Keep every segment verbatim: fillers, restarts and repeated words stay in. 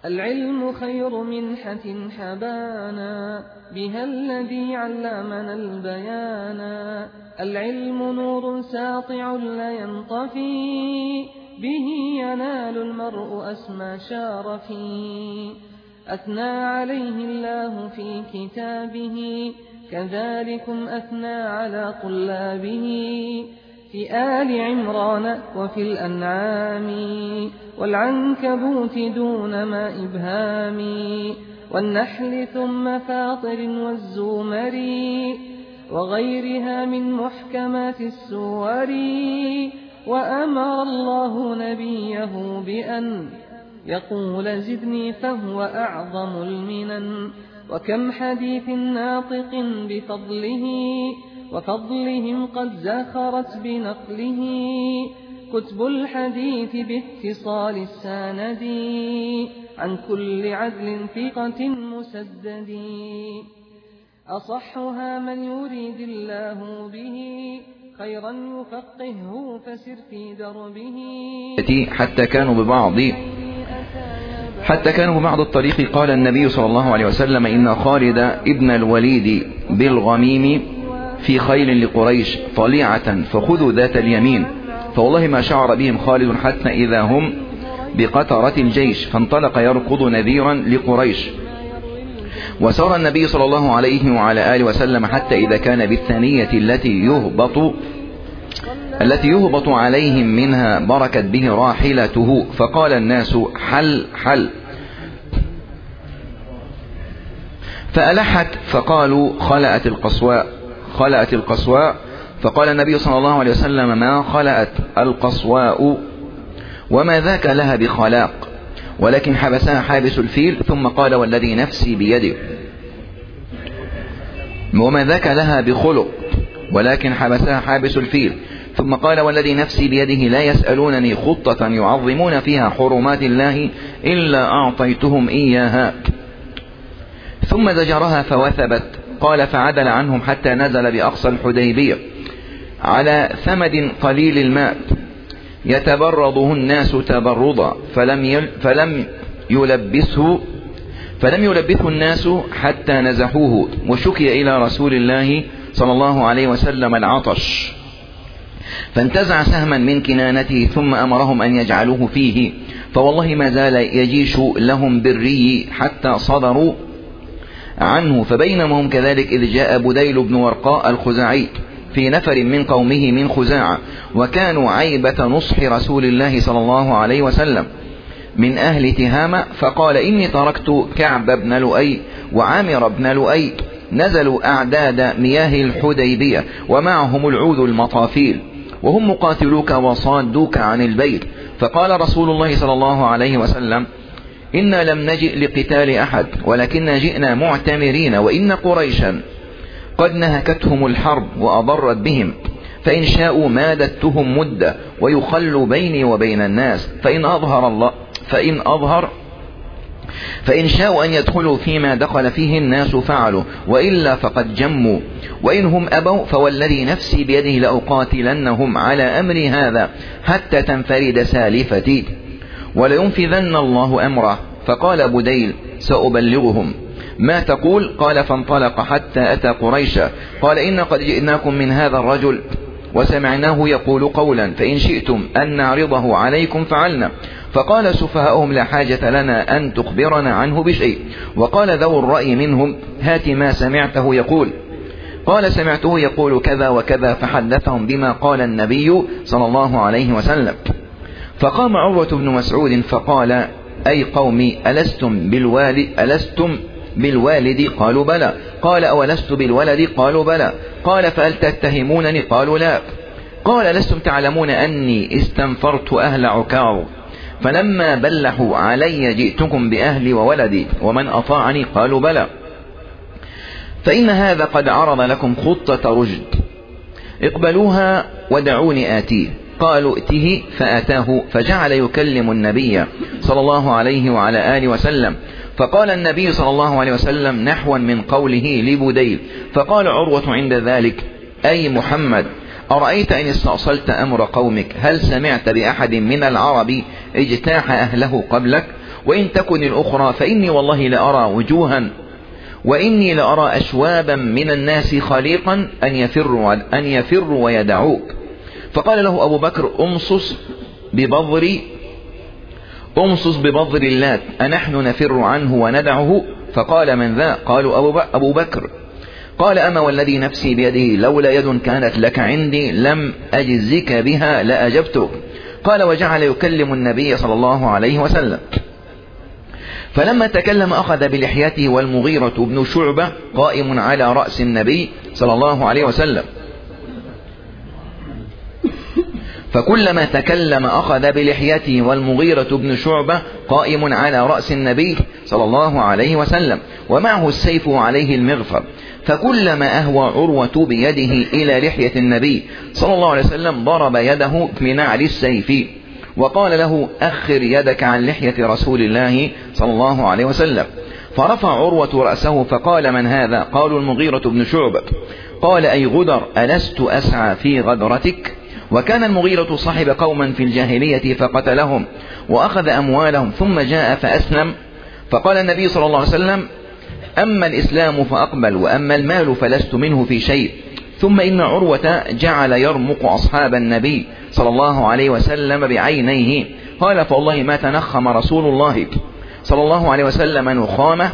العلم خير منحة حبانا بها الذي علمنا البيانا. العلم نور ساطع لا ينطفي به ينال المرء أسمى شارفي. أثنى عليه الله في كتابه كذلكم أثنى على طلابه في آل عمران وفي الأنعام والعنكبوت دون ما إبهام والنحل ثم فاطر والزمر وغيرها من محكمات السور. وأمر الله نبيه بأن يقول زدني فهو أعظم المنن. وكم حديث ناطق بفضله وفضلهم قد زخرت بنقله كتب الحديث باتصال السند عن كل عدل ثقة مسدد. أصحها من يريد الله به خيرا يفقهه فسر في دربه. حتى كانوا ببعض حتى كانوا ببعض الطريق قال النبي صلى الله عليه وسلم إن خالد ابن الوليد بالغميم في خيل لقريش طليعة فخذوا ذات اليمين. فوالله ما شعر بهم خالد حتى إذا هم بقطرة الجيش فانطلق يركض نذيرا لقريش. وسار النبي صلى الله عليه وعلى آله وسلم حتى إذا كان بالثانية التي يهبط التي يهبط عليهم منها بركت به راحلته. فقال الناس حل حل فألحت فقالوا خلأت القصواء خلأت القصواء. فقال النبي صلى الله عليه وسلم ما خلأت القصواء وما ذاك لها بخلاق ولكن حبسها حابس الفيل. ثم قال والذي نفسي بيده وما ذاك لها بخلق ولكن حبسها حابس الفيل. ثم قال والذي نفسي بيده لا يسألونني خطة يعظمون فيها حرمات الله إلا أعطيتهم إياها. ثم زجرها فوثبت. قال فعدل عنهم حتى نزل بأقصى الحديبية على ثمد قليل الماء يتبرضه الناس تبرضا فلم فلم يلبسه فلم يلبثه الناس حتى نزحوه. وشكي إلى رسول الله صلى الله عليه وسلم العطش فانتزع سهما من كنانته ثم أمرهم أن يجعلوه فيه. فوالله ما زال يجيش لهم بالري حتى صدروا عنه. فبينما هم كذلك إذ جاء بديل بن ورقاء الخزاعي في نفر من قومه من خزاعة وكانوا عيبة نصح رسول الله صلى الله عليه وسلم من أهل تهامة. فقال إني تركت كعب بن لؤي وعامر بن لؤي نزلوا أعداد مياه الحديبية ومعهم العود المطافيل وهم مقاتلوك وصادوك عن البيت. فقال رسول الله صلى الله عليه وسلم إنا لم نجئ لقتال أحد ولكن جئنا معتمرين وإن قريشا قد نهكتهم الحرب وأضرت بهم فإن شاءوا مادتهم مدة ويخلوا بيني وبين الناس فإن أظهر الله فإن أظهر فإن شاءوا أن يدخلوا فيما دخل فيه الناس فعلوا وإلا فقد جموا وإن هم أبوا فوالذي نفسي بيده لأقاتلنهم على أمر هذا حتى تنفرد سالفتي ولينفذن الله أمره. فقال بديل سأبلغهم ما تقول. قال فانطلق حتى أتى قريشا. قال إن قد جئناكم من هذا الرجل وسمعناه يقول قولا فإن شئتم أن نعرضه عليكم فعلنا. فقال سفهاؤهم لا حاجة لنا أن تخبرنا عنه بشيء. وقال ذو الرأي منهم هات ما سمعته يقول. قال سمعته يقول كذا وكذا فحدثهم بما قال النبي صلى الله عليه وسلم. فقام عروة بن مسعود فقال أي قومي ألستم بالوالد ألستم بالوالد قالوا بلى. قال أولست بالولد قالوا بلى. قال فهل تتهمونني قالوا لا. قال لستم تعلمون أني استنفرت أهل عكاظ فلما بلحوا علي جئتكم بأهلي وولدي ومن أطاعني قالوا بلى. فإن هذا قد عرض لكم خطة رشد اقبلوها ودعوني آتيه. قالوا ائته فأتاه فجعل يكلم النبي صلى الله عليه وعلى آله وسلم. فقال النبي صلى الله عليه وسلم نحوا من قوله لبديل. فقال عروة عند ذلك أي محمد أرأيت إن استأصلت أمر قومك هل سمعت بأحد من العرب اجتاح أهله قبلك وإن تكن الأخرى فإني والله لأرى وجوها وإني لأرى أشوابا من الناس خليقا أن يفروا, أن يفروا ويدعوك. فقال له أبو بكر أمصص ببضر أمصص ببضر اللات أنحن نفر عنه وندعه؟ فقال من ذا؟ قالوا أبو بكر. قال أما والذي نفسي بيده لولا يد كانت لك عندي لم أجزك بها لأجبتك. قال وجعل يكلم النبي صلى الله عليه وسلم. فلما تكلم أخذ بلحيته والمغيرة بن شعبة قائم على رأس النبي صلى الله عليه وسلم، فكلما تكلم أخذ بلحيته والمغيرة بن شعبة قائم على رأس النبي صلى الله عليه وسلم ومعه السيف وعليه المغفر، فكلما أهوى عروة بيده إلى لحية النبي صلى الله عليه وسلم ضرب يده بنعل السيف وقال له أخر يدك عن لحية رسول الله صلى الله عليه وسلم. فرفع عروة رأسه فقال من هذا؟ قالوا المغيرة بن شعبة. قال أي غدر ألست أسعى في غدرتك؟ وكان المغيرة صاحب قوما في الجاهلية فقتلهم وأخذ أموالهم ثم جاء فأسلم. فقال النبي صلى الله عليه وسلم أما الإسلام فأقبل وأما المال فلست منه في شيء. ثم إن عروة جعل يرمق أصحاب النبي صلى الله عليه وسلم بعينيه. قال فوالله ما تنخم رسول الله صلى الله عليه وسلم نخامة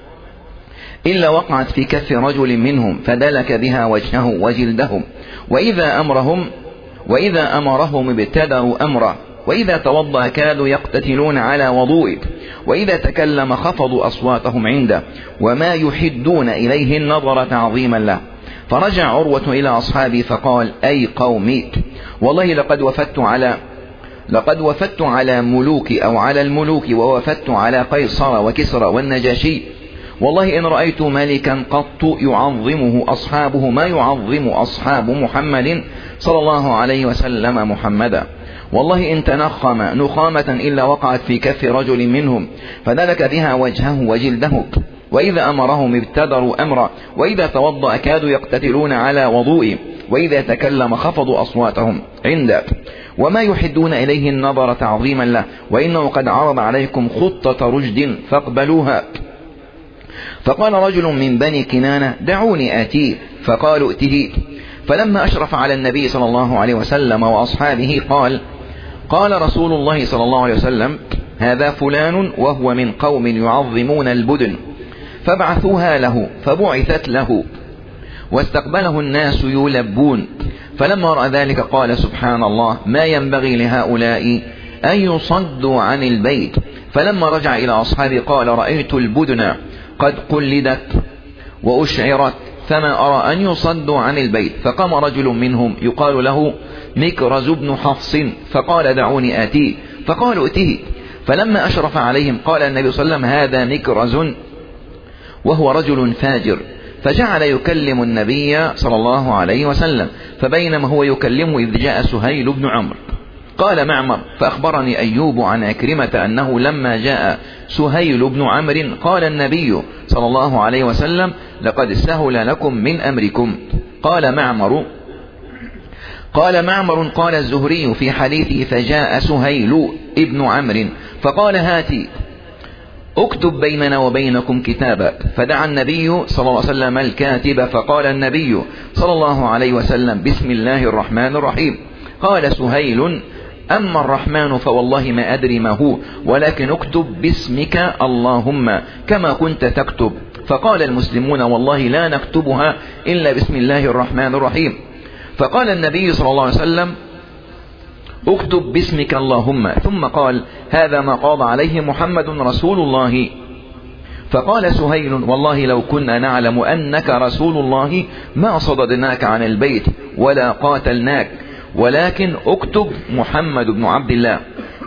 إلا وقعت في كف رجل منهم فدلك بها وجهه وجلدهم، وإذا أمرهم وإذا أمرهم ابتدروا أمره، وإذا توضأ كادوا يقتتلون على وضوئه، وإذا تكلم خفضوا أصواتهم عنده، وما يحدون إليه النظر تعظيما له. فرجع عروة إلى أصحابه فقال أي قومي والله لقد وفدت على لقد وفدت على ملوك أو على الملوك ووفدت على قيصر وكسرى والنجاشي، والله إن رأيت ملكا قط يعظمه أصحابه ما يعظم أصحاب محمد صلى الله عليه وسلم محمدا. والله إن تنخم نخامة إلا وقعت في كف رجل منهم فدلك بها وجهه وجلده، وإذا أمرهم ابتدروا أمرا، وإذا توضأ كادوا يقتتلون على وضوئه، وإذا تكلم خفضوا أصواتهم عنده، وما يحدون إليه النظر تعظيما له، وإنه قد عرض عليكم خطة رشد فاقبلوها. فقال رجل من بني كنانة دعوني آتيه، فقالوا ائته. فلما أشرف على النبي صلى الله عليه وسلم وأصحابه قال قال رسول الله صلى الله عليه وسلم هذا فلان وهو من قوم يعظمون البدن، فابعثوها له، فبعثت له واستقبله الناس يلبون. فلما رأى ذلك قال سبحان الله ما ينبغي لهؤلاء أن يصدوا عن البيت. فلما رجع إلى أصحابه قال رأيت البدن قد قلدت وأشعرت فما أرى أن يصدوا عن البيت. فقام رجل منهم يقال له مكرز بن حفص فقال دعوني آتيه، فقالوا ائته. فلما أشرف عليهم قال النبي صلى الله عليه وسلم هذا مكرز وهو رجل فاجر، فجعل يكلم النبي صلى الله عليه وسلم. فبينما هو يكلمه إذ جاء سهيل بن عمرو. قال معمر فأخبرني أيوب عن أكرمة أنه لما جاء سهيل بن عمرو قال النبي صلى الله عليه وسلم لقد سهل لكم من أمركم. قال معمر قال معمر قال الزهري في حديثه فجاء سهيل ابن عمرو فقال هاتي اكتب بيننا وبينكم كتابا. فدعا النبي صلى الله عليه وسلم الكاتب، فقال النبي صلى الله عليه وسلم بسم الله الرحمن الرحيم. قال سهيل أما الرحمن فوالله ما أدري ما هو، ولكن اكتب باسمك اللهم كما كنت تكتب. فقال المسلمون والله لا نكتبها إلا بسم الله الرحمن الرحيم. فقال النبي صلى الله عليه وسلم اكتب باسمك اللهم، ثم قال هذا ما قاض عليه محمد رسول الله. فقال سهيل والله لو كنا نعلم أنك رسول الله ما صددناك عن البيت ولا قاتلناك، ولكن اكتب محمد بن عبد الله.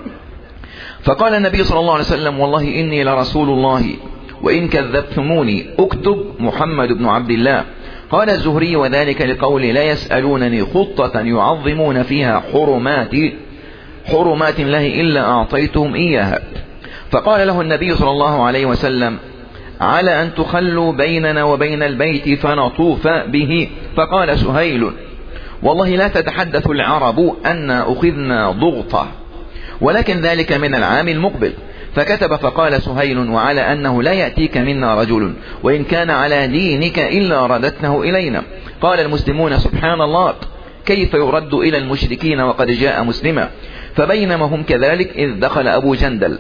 فقال النبي صلى الله عليه وسلم والله إني لرسول الله وإن كذبتموني اكتب محمد بن عبد الله. قال الزهري وذلك لقول لا يسألونني خطة يعظمون فيها حرمات حرمات الله إلا أعطيتهم إياها. فقال له النبي صلى الله عليه وسلم على أن تخلوا بيننا وبين البيت فنطوف به. فقال سهيل والله لا تتحدث العرب أن أخذنا ضغطة، ولكن ذلك من العام المقبل. فكتب فقال سهيل: وعلى أنه لا يأتيك منا رجل وإن كان على دينك إلا رددته إلينا. قال المسلمون: سبحان الله، كيف يرد إلى المشركين وقد جاء مسلما؟ فبينما هم كذلك إذ دخل أبو جندل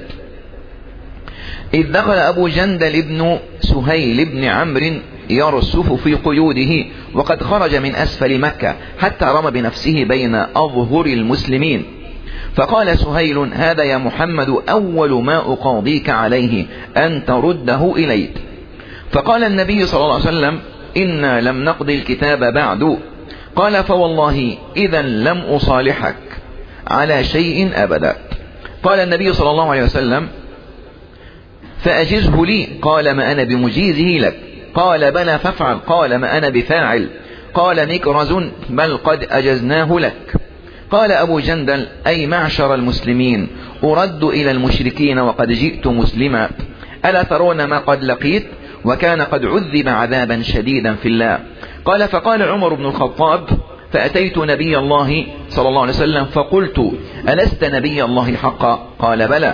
إذ دخل أبو جندل ابن سهيل بن عمرو يرسف في قيوده وقد خرج من أسفل مكة حتى رمى بنفسه بين أظهر المسلمين. فقال سهيل: هذا يا محمد أول ما أقاضيك عليه أن ترده إليك. فقال النبي صلى الله عليه وسلم: إنا لم نقضي الكتاب بعد. قال: فوالله إذا لم أصالحك على شيء أبدا. قال النبي صلى الله عليه وسلم: فأجزه لي. قال: ما أنا بمجيزه لك. قال: بلى فافعل. قال: ما أنا بفاعل. قال مكرز: بل قد أجزناه لك. قال أبو جندل: أي معشر المسلمين، أرد إلى المشركين وقد جئت مسلما، ألا ترون ما قد لقيت؟ وكان قد عذب عذابا شديدا في الله. قال: فقال عمر بن الخطاب: فأتيت نبي الله صلى الله عليه وسلم فقلت: ألست نبي الله حقا؟ قال: بلى.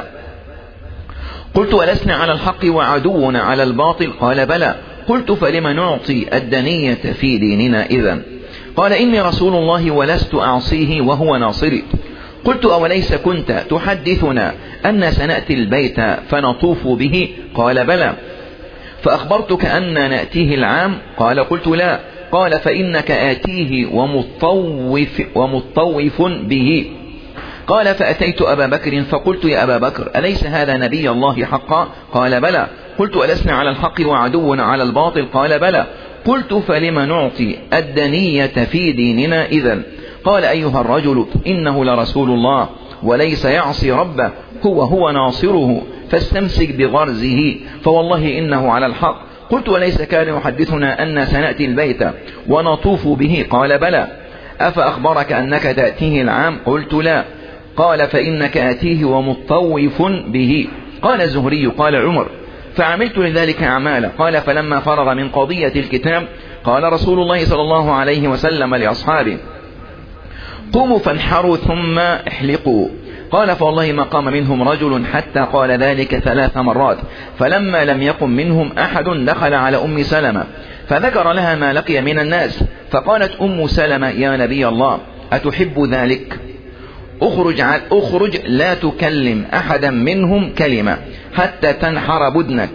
قلت: ألسنا على الحق وعدونا على الباطل؟ قال: بلى. قلت: فلم نعطي الدنية في ديننا إذن؟ قال: إني رسول الله ولست أعصيه وهو ناصري. قلت: أوليس كنت تحدثنا أن سنأتي البيت فنطوف به؟ قال: بلى. فأخبرتك أن نأتيه العام؟ قال: قلت: لا. قال: فإنك آتيه ومطوف, ومطوف به. قال: فأتيت أبا بكر فقلت: يا أبا بكر، أليس هذا نبي الله حقا؟ قال: بلى. قلت: ألسنا على الحق وعدونا على الباطل؟ قال: بلى. قلت: فلم نعطي الدنية في ديننا إذن؟ قال: أيها الرجل، إنه لرسول الله وليس يعصي ربه، هو هو ناصره، فاستمسك بغرزه، فوالله إنه على الحق. قلت: وليس كان يحدثنا أن سنأتي البيت ونطوف به؟ قال: بلى. أفأخبرك أنك تأتيه العام؟ قلت: لا. قال: فإنك آتيه ومطوف به. قال الزهري: قال عمر: فعملت لذلك أعمالا. قال: فلما فرغ من قضية الكتاب قال رسول الله صلى الله عليه وسلم لأصحابه: قوموا فانحروا ثم احلقوا. قال: فوالله ما قام منهم رجل حتى قال ذلك ثلاث مرات، فلما لم يقم منهم أحد دخل على أم سلمة فذكر لها ما لقي من الناس. فقالت أم سلمة: يا نبي الله، أتحب ذلك؟ أخرج, أخرج لا تكلم أحدا منهم كلمة حتى تنحر بدنك.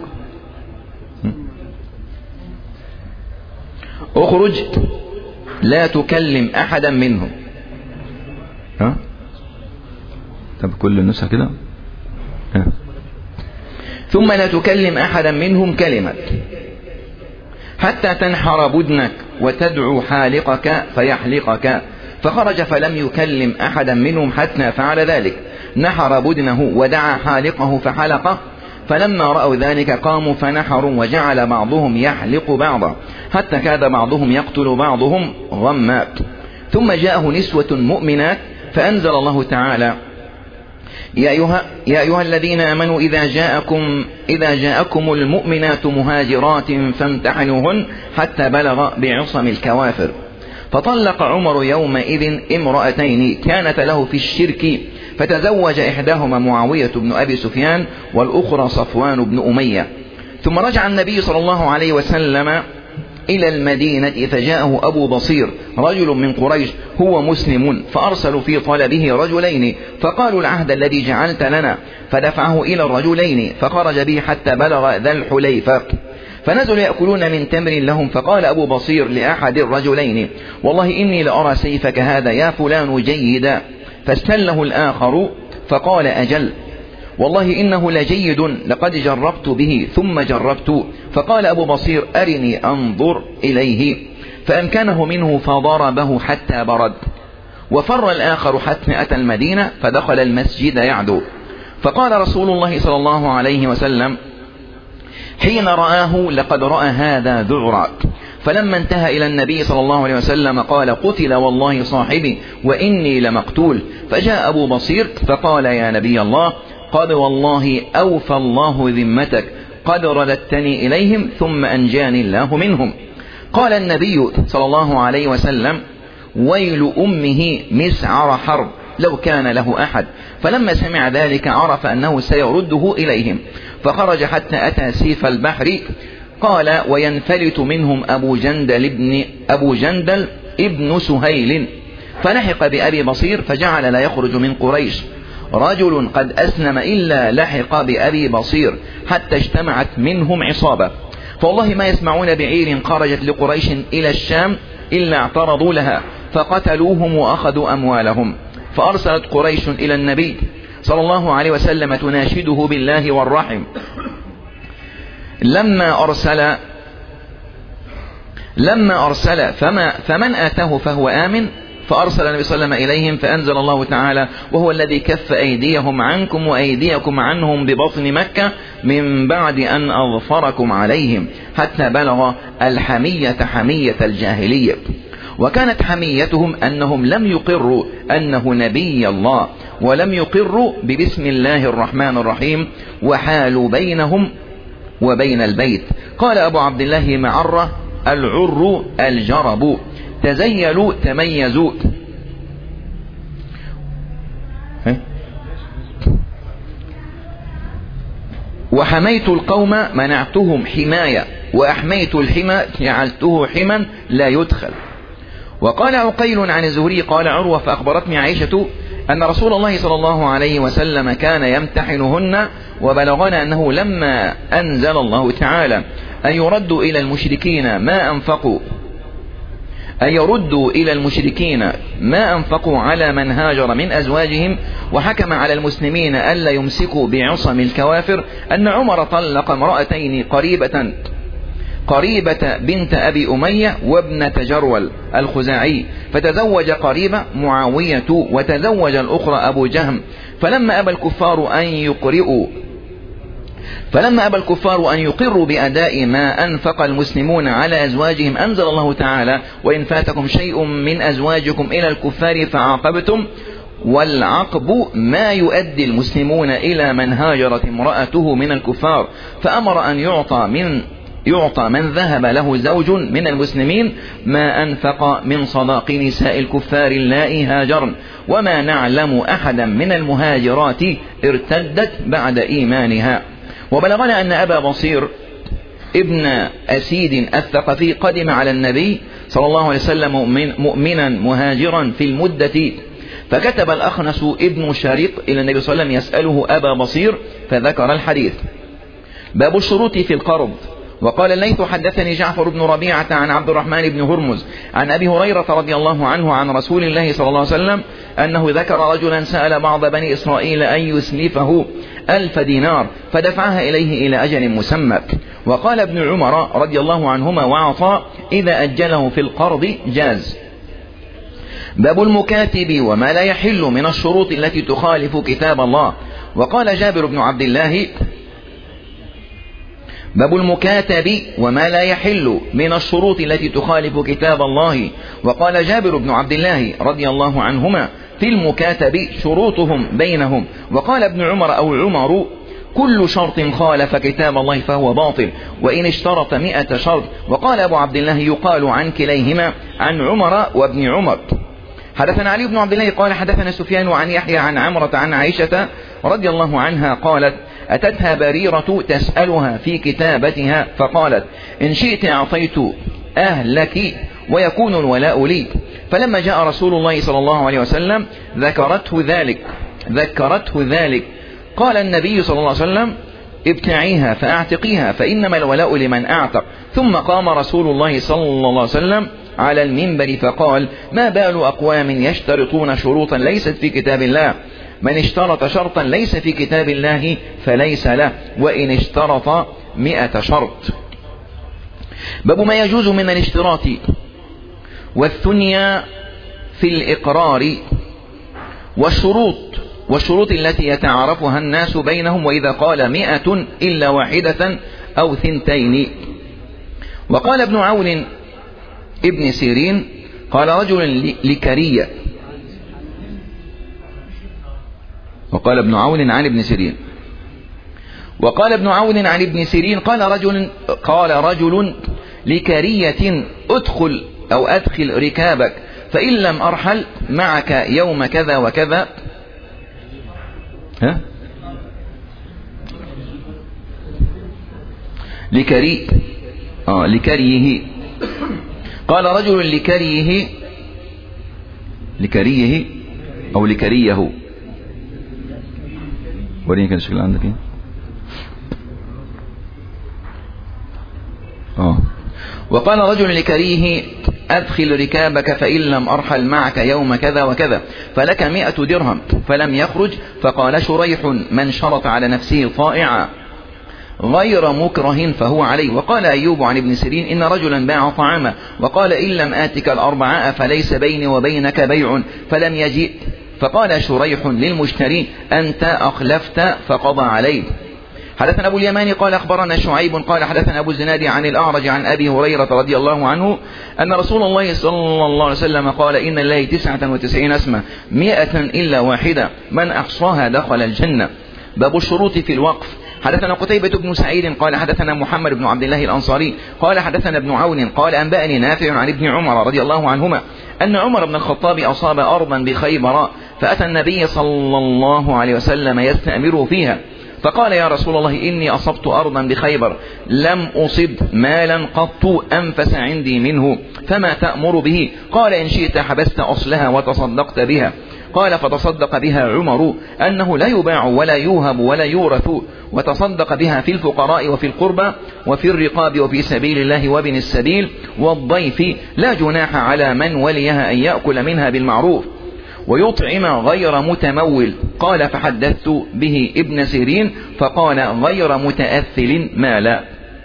أخرج لا تكلم أحدا منهم. ها؟ طب كل النسخة كده. ها. ثم لا تكلم أحدا منهم كلمة حتى تنحر بدنك وتدعو حالقك فيحلقك. فخرج فلم يكلم أحدا منهم حتى فعل ذلك، نحر بدنه ودعا حالقه فحلقه. فلما رأوا ذلك قاموا فنحروا، وجعل بعضهم يحلق بعضا حتى كاد بعضهم يقتل بعضهم غما. ثم جاءه نسوة مؤمنات فأنزل الله تعالى: يا أيها, يا أيها الذين آمنوا إذا جاءكم, إذا جاءكم المؤمنات مهاجرات فامتحنوهن حتى بلغ بعصم الكوافر. فطلق عمر يومئذ امرأتين كانت له في الشرك، فتزوج إحداهما معاوية بن أبي سفيان والأخرى صفوان بن أمية. ثم رجع النبي صلى الله عليه وسلم إلى المدينة فجاءه أبو بصير رجل من قريش هو مسلم، فأرسلوا في طلبه رجلين فقالوا: العهد الذي جعلت لنا. فدفعه إلى الرجلين فخرج به حتى بلغ ذا الحليفة، فنزلوا يأكلون من تمر لهم. فقال أبو بصير لأحد الرجلين: والله إني لأرى سيفك هذا يا فلان جيدا. فاستله الآخر فقال: أجل، والله إنه لجيد، لقد جربت به ثم جربت. فقال أبو بصير: أرني أنظر إليه. فأمكنه منه فضربه حتى برد. وفر الآخر حتى أتى المدينة فدخل المسجد يعدو. فقال رسول الله صلى الله عليه وسلم حين رآه: لقد رأى هذا ذعرا. فلما انتهى إلى النبي صلى الله عليه وسلم قال: قتل والله صاحبي وإني لمقتول. فجاء أبو بصير فقال: يا نبي الله، قد والله أوفى الله ذمتك، قد رددتني إليهم ثم أنجاني الله منهم. قال النبي صلى الله عليه وسلم: ويل أمه مسعر حرب، لو كان له أحد. فلما سمع ذلك عرف أنه سيرده إليهم، فخرج حتى أتى سيف البحر. قال: وينفلت منهم أبو جندل ابن, أبو جندل ابن سهيل، فلحق بأبي بصير، فجعل لا يخرج من قريش رجل قد أسلم إلا لحق بأبي بصير، حتى اجتمعت منهم عصابة، فوالله ما يسمعون بعير خرجت لقريش إلى الشام إلا اعترضوا لها، فقتلوهم وأخذوا أموالهم. فأرسلت قريش إلى النبي صلى الله عليه وسلم تناشده بالله والرحم. لما أرسل لما أرسل فما فمن آتاه فهو آمن، فأرسل النبي صلى الله عليه وسلم إليهم، فأنزل الله تعالى: وهو الذي كف أيديهم عنكم وأيديكم عنهم ببطن مكة من بعد أن أظفركم عليهم، حتى بلغ الحمية حمية الجاهلية. وكانت حميتهم أنهم لم يقروا أنه نبي الله، ولم يقروا ببسم الله الرحمن الرحيم، وحالوا بينهم وبين البيت. قال أبو عبد الله معرة: العر الجرب، تزيلوا تميزوا. وحميت القوم منعتهم حماية، وأحميت الحمى جعلته حما لا يدخل. وقال عقيل عن الزهري قال عروة: فأخبرتني عائشة أن رسول الله صلى الله عليه وسلم كان يمتحنهن، وبلغنا أنه لما أنزل الله تعالى أن يردوا إلى المشركين ما أنفقوا أن يردوا إلى المشركين ما أنفقوا على من هاجر من أزواجهم، وحكم على المسلمين ألا يمسكوا بعصم الكوافر، أن عمر طلق امرأتين قريبة قريبة بنت أبي أمية وابنة جرول الخزاعي، فتزوج قريبة معاوية، وتزوج الأخرى أبو جهم. فلما أبى الكفار أن يقرئوا فلما أبى الكفار أن يقروا بأداء ما أنفق المسلمون على أزواجهم، أنزل الله تعالى: وإن فاتكم شيء من أزواجكم إلى الكفار فعاقبتم، والعقب ما يؤدي المسلمون إلى من هاجرت امرأته من الكفار، فأمر أن يعطى من يعطى من ذهب له زوج من المسلمين ما أنفق من صداق نساء الكفار اللائي هاجرن، وما نعلم أحدا من المهاجرات ارتدت بعد إيمانها. وبلغنا أن أبا بصير ابن أسيد الثقفي قدم على النبي صلى الله عليه وسلم مؤمنا مهاجرا في المدة، فكتب الأخنس ابن شريق إلى النبي صلى الله عليه وسلم يسأله أبا بصير، فذكر الحديث. باب الشروط في القرض. وقال الليث: حدثني جعفر بن ربيعة عن عبد الرحمن بن هرمز عن أبي هريرة رضي الله عنه عن رسول الله صلى الله عليه وسلم أنه ذكر رجلا سأل بعض بني إسرائيل أن يسلفه ألف دينار، فدفعها إليه إلى أجل مسمى. وقال ابن عمر رضي الله عنهما وعطاء: إذا أجله في القرض جاز. باب المكاتب وما لا يحل من الشروط التي تخالف كتاب الله. وقال جابر بن عبد الله: باب المكاتب وما لا يحل من الشروط التي تخالف كتاب الله. وقال جابر بن عبد الله رضي الله عنهما: في المكاتب شروطهم بينهم. وقال ابن عمر أو عمر: كل شرط خالف كتاب الله فهو باطل، وإن اشترط مئة شرط. وقال أبو عبد الله: يقال عن كليهما عن عمر وابن عمر. حدثنا علي بن عبد الله قال حدثنا سفيان عن يحيى عن عمرة عن عائشة رضي الله عنها قالت: أتتها بريرة تسألها في كتابتها، فقالت: إن شئت أعطيت أهلك ويكون الولاء لي. فلما جاء رسول الله صلى الله عليه وسلم ذكرته ذلك ذكرته ذلك قال النبي صلى الله عليه وسلم: ابتعيها فأعتقيها، فإنما الولاء لمن أعتق. ثم قام رسول الله صلى الله عليه وسلم على المنبر فقال: ما بال أقوام يشترطون شروطا ليست في كتاب الله، من اشترط شرطا ليس في كتاب الله فليس له، وإن اشترط مئة شرط. باب ما يجوز من الاشتراط والثنيا في الإقرار والشروط والشروط التي يتعارفها الناس بينهم، وإذا قال مئة إلا واحدة أو ثنتين. وقال ابن عون ابن سيرين قال رجل لكرية وقال ابن عون عن ابن سيرين وقال ابن عون عن ابن سيرين قال رجل قال رجل لكرية: ادخل أو أدخل ركابك، فإن لم أرحل معك يوم كذا وكذا. ها؟ لكري آه لكريه. قال رجل لكريه لكريه أو لكريه، وريني كان الشكل عندك ايه. آه. وقال رجل لكريه أدخل ركابك فإن لم أرحل معك يوم كذا وكذا فلك مئة درهم، فلم يخرج. فقال شريح من شرط على نفسه طائعا غير مكره فهو عليه. وقال أيوب عن ابن سيرين إن رجلا باع طعاما وقال إن لم آتك الأربعاء فليس بيني وبينك بيع، فلم يجئ. فقال شريح للمشتري أنت أخلفت فقضى عليه. حدثنا أبو اليماني قال أخبرنا شعيب قال حدثنا أبو الزناد عن الأعرج عن أبي هريرة رضي الله عنه أن رسول الله صلى الله عليه وسلم قال إن الله تسعة وتسعين اسما مئة إلا واحدة من أحصاها دخل الجنة. باب الشروط في الوقف. حدثنا قتيبة بن سعيد قال حدثنا محمد بن عبد الله الأنصاري قال حدثنا ابن عون قال أنبأني نافع عن ابن عمر رضي الله عنهما أن عمر بن الخطاب أصاب أرضا بخيبر فأتى النبي صلى الله عليه وسلم يستأمره فيها فقال يا رسول الله إني أصبت أرضا بخيبر لم أصب مالا قط أنفس عندي منه فما تأمر به؟ قال إن شئت حبست أصلها وتصدقت بها. قال فتصدق بها عمر أنه لا يباع ولا يوهب ولا يورث، وتصدق بها في الفقراء وفي القربى وفي الرقاب وفي سبيل الله وابن السبيل والضيف لا جناح على من وليها أن يأكل منها بالمعروف ويطعم غير متمول. قال فحدثت به ابن سيرين فقال غير متأثل مالا.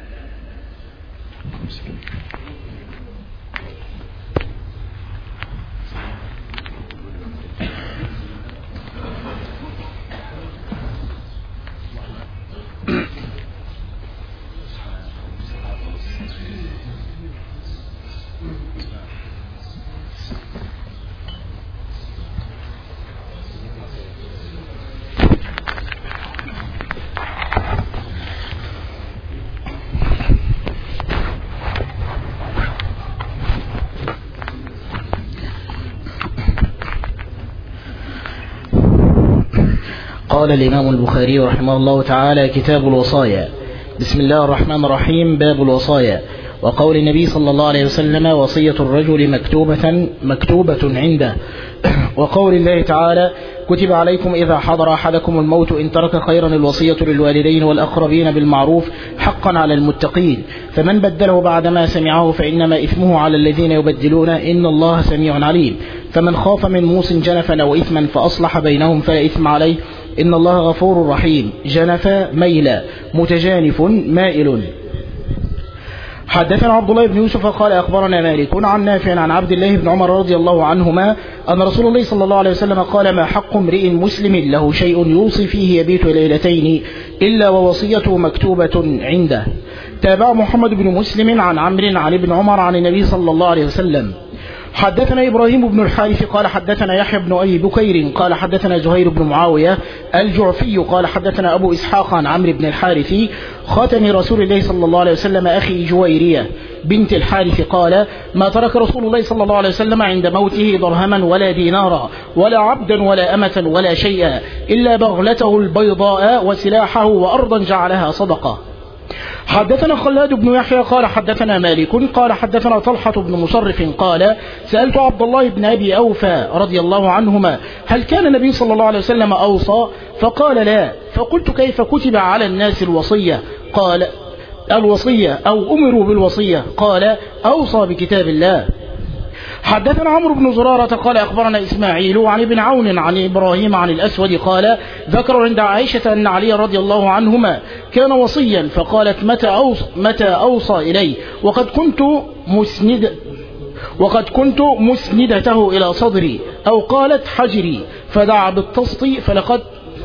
قال الإمام البخاري رحمه الله تعالى كتاب الوصايا. بسم الله الرحمن الرحيم. باب الوصايا. وقول النبي صلى الله عليه وسلم وصية الرجل مكتوبة مكتوبة عنده. وقول الله تعالى كتب عليكم إذا حضر أحدكم الموت إن ترك خيرا الوصية للوالدين والأقربين بالمعروف حقا على المتقين فمن بدله بعدما سمعه فإنما إثمه على الذين يبدلون إن الله سميع عليم. فمن خاف من موص جنفا أو إثما فأصلح بينهم فلا إثم عليه إن الله غفور رحيم. جنف ميلا متجانف مائل. حدثنا عبد الله بن يوسف قال أخبرنا مالك عن نافع عن عبد الله بن عمر رضي الله عنهما أن رسول الله صلى الله عليه وسلم قال ما حق امرئ مسلم له شيء يوصي فيه يبيت ليلتين إلا ووصيته مكتوبة عنده. تابع محمد بن مسلم عن عمرو عن ابن عمر عن النبي صلى الله عليه وسلم. حدثنا إبراهيم بن الحارث قال حدثنا يحيى بن أبي بكير قال حدثنا زهير بن معاوية الجعفي قال حدثنا أبو إسحاق عن عمرو بن الحارث خاتم رسول الله صلى الله عليه وسلم أخي جويرية بنت الحارث قال ما ترك رسول الله صلى الله عليه وسلم عند موته درهما ولا دينارا ولا عبدا ولا أمة ولا شيئا إلا بغلته البيضاء وسلاحه وأرضا جعلها صدقة. حدثنا خلاد بن يحيى قال حدثنا مالك قال حدثنا طلحة بن مصرف قال سألت عبد الله بن أبي أوفى رضي الله عنهما هل كان النبي صلى الله عليه وسلم أوصى؟ فقال لا. فقلت كيف كتب على الناس الوصية؟ قال الوصية أو أمروا بالوصية. قال أوصى بكتاب الله. حدثنا عمرو بن زرارة قال أخبرنا إسماعيل عن ابن عون عن إبراهيم عن الأسود قال ذكر عند عائشة أن علي رضي الله عنهما كان وصيا فقالت متى أوصى, متى أوصى إلي وقد كنت مسند وقد كنت مسندته إلى صدري أو قالت حجري فدعا بالتسط فلقد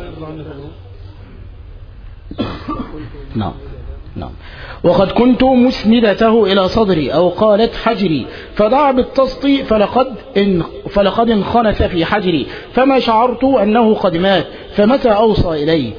نعم نعم وقد كنت مسندته إلى صدري أو قالت حجري فدعا بالتسط فلقد, إن فلقد انخنث في حجري فما شعرت أنه قد مات فمتى أوصى إليه.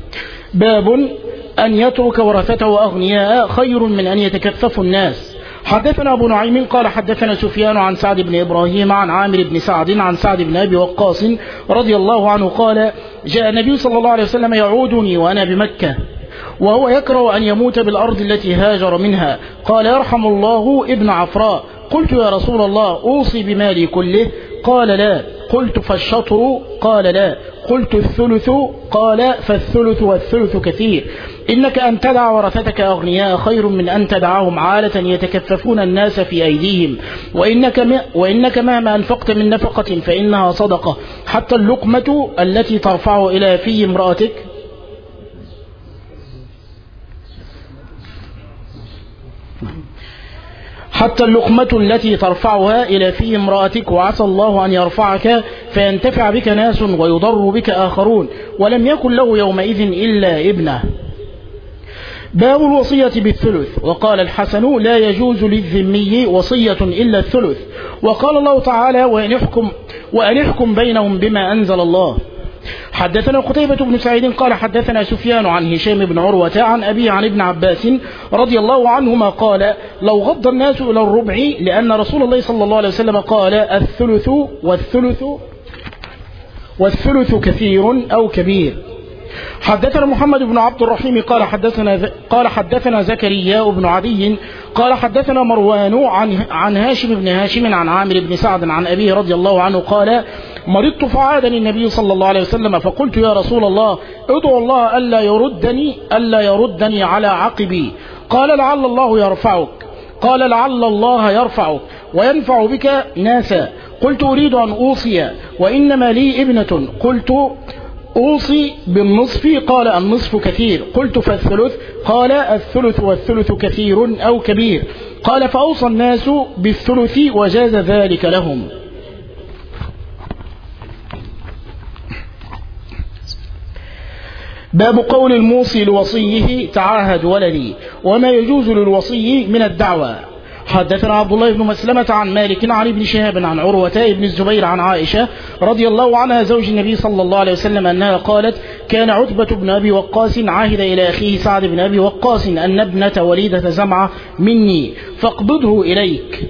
باب أن يترك ورثته أغنياء خير من أن يتكفف الناس. حدثنا أبو نعيم قال حدثنا سفيان عن سعد بن إبراهيم عن عامر بن سعد عن سعد بن أبي وقاص رضي الله عنه قال جاء النبي صلى الله عليه وسلم يعودني وأنا بمكة وهو يكره أن يموت بالأرض التي هاجر منها، قال يرحم الله ابن عفراء. قلت يا رسول الله أوصي بمالي كله؟ قال لا. قلت فالشطر؟ قال لا. قلت الثلث؟ قال فالثلث والثلث كثير. إنك أن تدع ورثتك أغنياء خير من أن تدعهم عالة يتكففون الناس في أيديهم، وإنك, وإنك مهما أنفقت من نفقة فإنها صدقة، حتى اللقمة التي ترفع إلى في امرأتك حتى اللقمة التي ترفعها إلى في امرأتك، وعسى الله أن يرفعك فينتفع بك ناس ويضر بك آخرون، ولم يكن له يومئذ إلا ابنه. باب الوصية بالثلث. وقال الحسن لا يجوز للذمي وصية إلا الثلث. وقال الله تعالى وأن يحكم, وأن يحكم بينهم بما أنزل الله. حدثنا قتيبة بن سعيد قال حدثنا سفيان عن هشام بن عروة عن أبي عن ابن عباس رضي الله عنهما قال لو غض الناس إلى الربع، لأن رسول الله صلى الله عليه وسلم قال الثلث والثلث والثلث كثير أو كبير. حدثنا محمد بن عبد الرحيم قال حدثنا قال حدثنا زكريا بن عدي قال حدثنا مروان عن عن هاشم بن هاشم عن عامر بن سعد عن أبيه رضي الله عنه قال مرضت فعادني النبي صلى الله عليه وسلم فقلت يا رسول الله ادعو الله ألا يردني ألا يردني على عقبي. قال لعل الله يرفعك. قال لعل الله يرفعك وينفع بك ناسا. قلت أريد أن أوصي وإنما لي ابنة. قلت أوصي بالنصف. قال النصف كثير. قلت فالثلث؟ قال الثلث والثلث كثير أو كبير. قال فأوصى الناس بالثلث وجاز ذلك لهم. باب قول الموصي لوصيه تعاهد ولدي، وما يجوز للوصي من الدعوة. حدثنا عبد الله بن مسلمة عن مالك عن ابن شهاب عن عروة ابن الزبير عن عائشة رضي الله عنها زوج النبي صلى الله عليه وسلم أنها قالت كان عتبة بن أبي وقاص عاهد إلى أخيه سعد بن أبي وقاص أن ابنة وليدة زمعة مني فاقبضه إليك.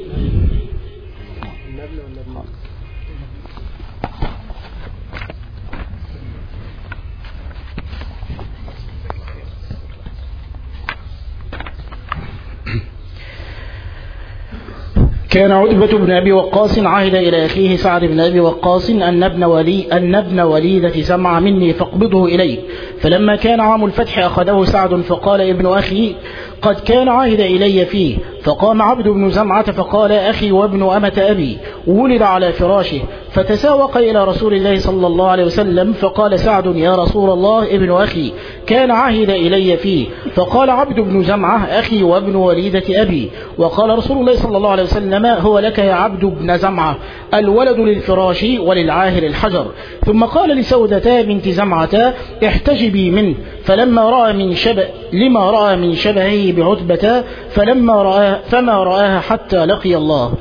كان عتبة بن أبي وقاص عهد إلى أخيه سعد بن أبي وقاص أن ابن ولي أن ابن وليدة زمع مني فاقبضه إليه. فلما كان عام الفتح أخذه سعد فقال ابن أخي قد كان عهد إلي فيه. فقام عبد بن زمعة فقال أخي وابن أمة أبي ولد على فراشه. فتساوق إلى رسول الله صلى الله عليه وسلم فقال سعد يا رسول الله ابن أخي كان عهد إلي فيه. فقال عبد بن زمعة أخي وابن وليدة أبي. وقال رسول الله صلى الله عليه وسلم هو لك يا عبد بن زمعة الولد للفراش وللعاهر الحجر. ثم قال لسودة بنت زمعة احتجبي منه. فلما رأى من شبه لما رأى من شبهه بعتبة فلما رأى فما رآها حتى لقي الله.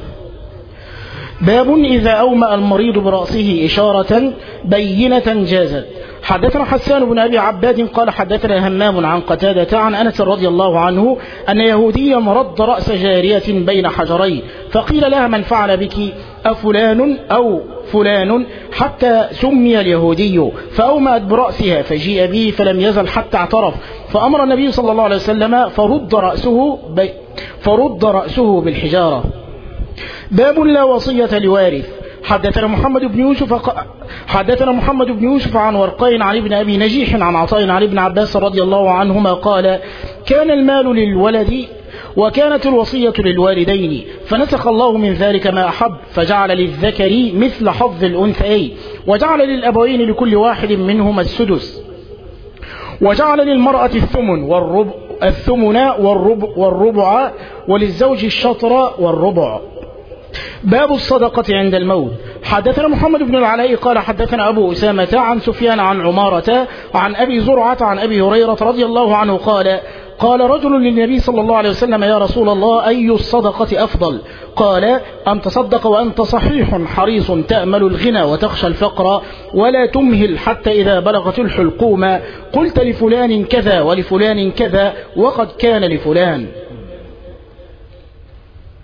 باب إذا أومأ المريض برأسه إشارة بينة جازت. حدثنا حسان بن أبي عباد قال حدثنا همام عن قتادة عن أنس رضي الله عنه أن يهوديا رد رأس جارية بين حجرين فقيل لها من فعل بك أفلان أو فلان حتى سمي اليهودي. فأومأت برأسها فجيء به فلم يزل حتى اعترف. فأمر النبي صلى الله عليه وسلم فرد رأسه, فرد رأسه بالحجارة. باب لا وصية لوارث. حدثنا محمد بن يوسف ق... حدثنا محمد بن يوسف عن ورقين عن ابن أبي نجيح عن عطاء عن ابن عباس رضي الله عنهما قال كان المال للولد وكانت الوصية للوالدين فنسخ الله من ذلك ما أحب فجعل للذكر مثل حظ الأنثيين وجعل للأبوين لكل واحد منهما السدس وجعل للمرأة الثمن والربع الثمن والربع, والربع وللزوج الشطر والربع. باب الصدقة عند الموت. حدثنا محمد بن العلاء قال حدثنا أبو أسامة عن سفيان عن عمارة عن أبي زرعة عن أبي هريرة رضي الله عنه قال قال رجل للنبي صلى الله عليه وسلم يا رسول الله أي الصدقة أفضل؟ قال أن تصدق وأنت صحيح حريص تأمل الغنى وتخشى الفقر ولا تمهل حتى إذا بلغت الحلقوم قلت لفلان كذا ولفلان كذا وقد كان لفلان.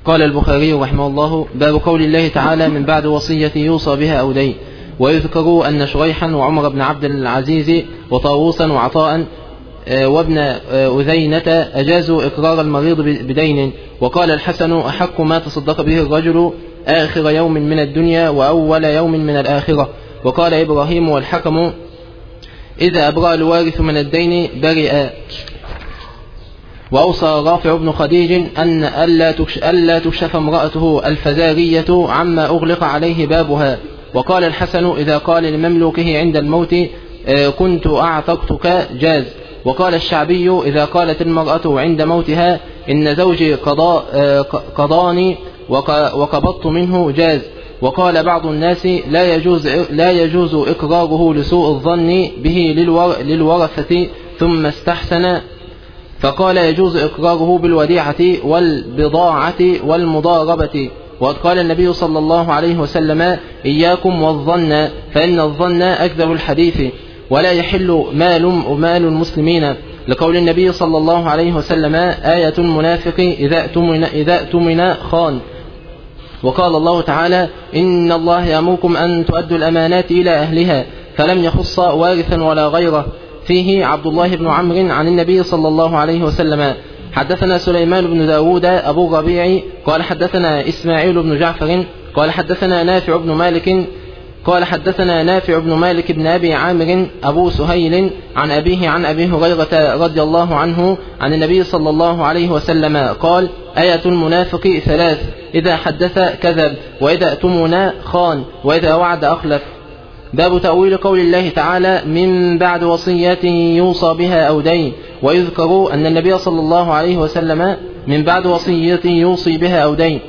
قال البخاري رحمه الله: باب قول الله تعالى: من بعد وصية يوصى بها أو دين. ويذكر أن شريحا وعمر بن عبد العزيز وطاووسا وعطاء وابن أذينة أجازوا إقرار المريض بدين. وقال الحسن: أحق ما تصدق به الرجل آخر يوم من الدنيا وأول يوم من الآخرة. وقال إبراهيم والحكم: إذا أبرأ الوارث من الدين برئ. وأوصى رافع بن خديج أن ألا تكشف امرأته الفزارية عما أغلق عليه بابها. وقال الحسن: إذا قال لمملوكه عند الموت كنت أعتقتك جاز. وقال الشعبي: إذا قالت المرأة عند موتها إن زوجي قضاني وقبضت منه جاز. وقال بعض الناس: لا يجوز, لا يجوز إقراره لسوء الظن به للورثة، ثم استحسن فقال: يجوز إقراره بالوديعة والبضاعة والمضاربة. وقد قال النبي صلى الله عليه وسلم: إياكم والظن فإن الظن أكذب الحديث، ولا يحل مال مال المسلمين، لقول النبي صلى الله عليه وسلم: آية المنافق إذا اؤتمن إذا اؤتمن خان. وقال الله تعالى: إن الله يأمركم أن تؤدوا الأمانات إلى أهلها، فلم يخص وارثا ولا غيره. فيه عبد الله بن عمرو عن النبي صلى الله عليه وسلم. حدثنا سليمان بن داود أبو ربيع قال حدثنا إسماعيل بن جعفر قال حدثنا نافع بن مالك قال حدثنا نافع بن مالك بن أبي عامر أبو سهيل عن أبيه عن أبي هريرة رضي الله عنه عن النبي صلى الله عليه وسلم قال: آية المنافق ثلاث: إذا حدث كذب، وإذا اؤتمن خان، وإذا وعد أخلف. باب تأويل قول الله تعالى: من بعد وصية يوصى بها أو دين. ويذكر أن النبي صلى الله عليه وسلم من بعد وصية يوصي بها أو دين.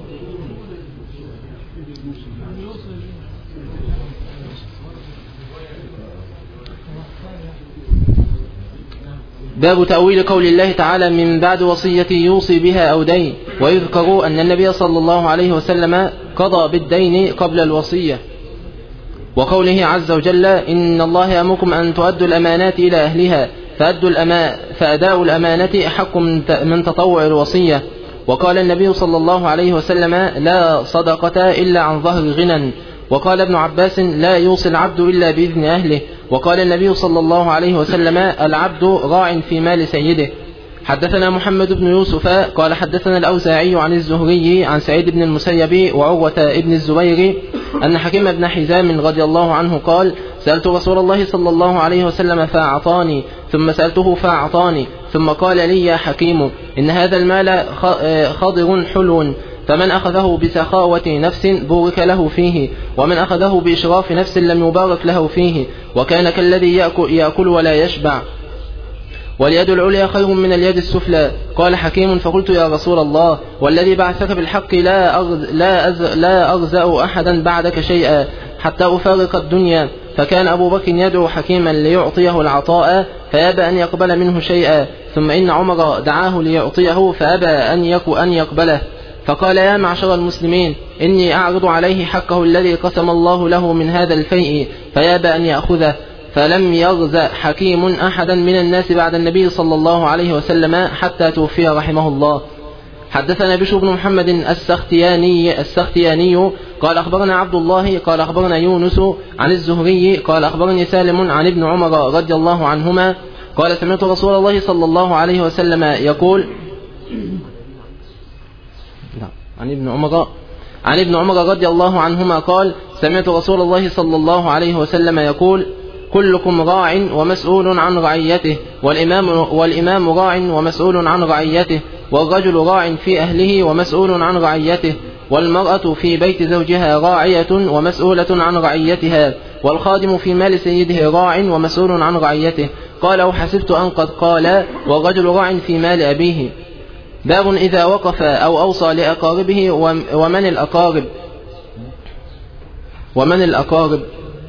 باب تأويل قول الله تعالى: من بعد وصية يوصي بها أو دين. ويذكر أن النبي صلى الله عليه وسلم قضى بالدين قبل الوصية. وقوله عز وجل: إن الله يأمركم أن تؤدوا الأمانات إلى أهلها، فأدوا الأما... فأداء الأمانة أحق من تطوع الوصية. وقال النبي صلى الله عليه وسلم: لا صدقة إلا عن ظهر غنى. وقال ابن عباس: لا يوصي العبد إلا بإذن أهله. وقال النبي صلى الله عليه وسلم: العبد راع في مال سيده. حدثنا محمد بن يوسف قال حدثنا الأوزاعي عن الزهري عن سعيد بن المسيب وعروة ابن الزبير أن حكيم بن حزام رضي الله عنه قال: سألت رسول الله صلى الله عليه وسلم فأعطاني، ثم سألته فأعطاني، ثم قال لي: يا حكيم، إن هذا المال خضر حلو، فمن أخذه بسخاوة نفس بورك له فيه، ومن أخذه بإشراف نفس لم يبارك له فيه، وكان كالذي يأكل, يأكل ولا يشبع، واليد العليا خير من اليد السفلى. قال حكيم: فقلت: يا رسول الله، والذي بعثك بالحق لا أغز لا, أز لا أغزأ أحدا بعدك شيئا حتى أفارق الدنيا. فكان أبو بكر يدعو حكيما ليعطيه العطاء فيأبى أن يقبل منه شيئا، ثم إن عمر دعاه ليعطيه فأبى أن يقبله، فقال: يا معشر المسلمين، إني أعرض عليه حقه الذي قسم الله له من هذا الفيء، فيأبى أن يأخذه. فلم يغزأ حكيم أحدا من الناس بعد النبي صلى الله عليه وسلم حتى توفي رحمه الله. حدثنا بشر بن محمد السختياني, السختياني قال أخبرنا عبد الله قال أخبرنا يونس عن الزهري قال أخبرني سالم عن ابن عمر رضي الله عنهما قال: سمعت رسول الله صلى الله عليه وسلم يقول عن ابن عمر عن ابن عمر رضي الله عنهما قال: سمعت رسول الله صلى الله عليه وسلم يقول: كلكم راع ومسؤول عن رعيته، والإمام, والإمام راع ومسؤول عن رعيته، والرجل راع في أهله ومسؤول عن رعيته، والمرأة في بيت زوجها راعية ومسؤولة عن رعيتها، والخادم في مال سيده راع ومسؤول عن رعيته. قال: وحسبت أن قد قال: والرجل راع في مال أبيه. باب إذا وقف أو أوصى لأقاربه ومن الأقارب ومن الأقارب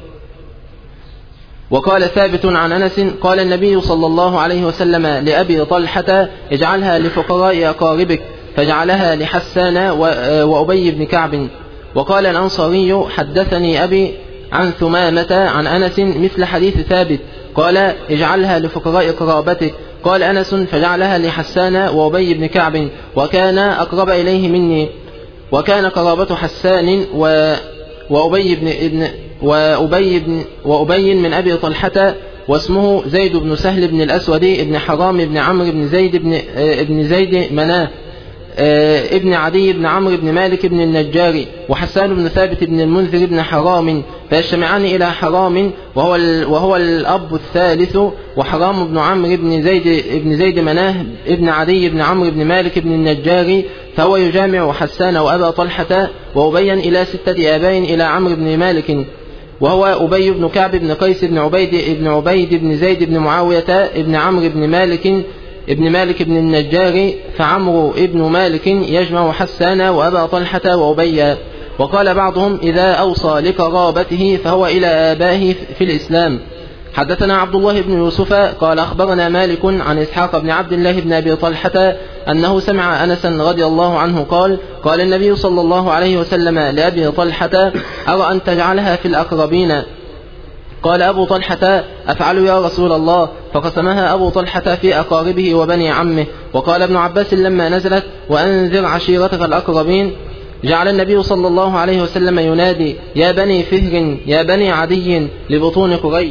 وقال ثابت عن أنس قال النبي صلى الله عليه وسلم لأبي طلحة: اجعلها لفقراء أقاربك، فجعلها لحسان وأبي بن كعب. وقال الأنصاري: حدثني أبي عن ثمامة عن أنس مثل حديث ثابت، قال: اجعلها لفقراء قرابتك. قال أنس فجعلها لحسان وأبي بن كعب وكان أقرب إليه مني، وكان قرابة حسان و وأبي بن ابن وأبي بن وأبي من أبي طلحة، واسمه زيد بن سهل بن الأسود بن حرام بن عمرو بن زيد بن ابن زيد مناه ابن عدي بن عمرو بن مالك بن النجار، وحسان بن ثابت بن المنذر بن حرام، فيجتمعان إلى حرام وهو وهو الأب الثالث، وحرام بن عمرو بن زيد ابن زيد مناه ابن عدي بن عمرو بن مالك بن النجار، فهو يجامع حسان وأبا طلحة وأبيا إلى ستة آباء إلى عمرو بن مالك، وهو أبي بن كعب بن قيس بن عبيد بن عبيد بن زيد بن معاوية بن عمرو بن مالك ابن مالك بن النجار، فعمرو ابن مالك يجمع حسان وأبا طلحة وأبيا. وقال بعضهم إذا أوصى لقرابته فهو إلى آبائه في الإسلام. حدثنا عبد الله بن يوسف قال أخبرنا مالك عن إسحاق بن عبد الله بن أبي طلحة أنه سمع أنسا رضي الله عنه قال قال النبي صلى الله عليه وسلم لأبي طلحة أرى أن تجعلها في الأقربين؟ قال أبو طلحة أفعل يا رسول الله؟ فقسمها أبو طلحة في أقاربه وبني عمه. وقال ابن عباس لما نزلت وأنذر عشيرتك الأقربين جعل النبي صلى الله عليه وسلم ينادي يا بني فهر يا بني عدي لبطون قريش.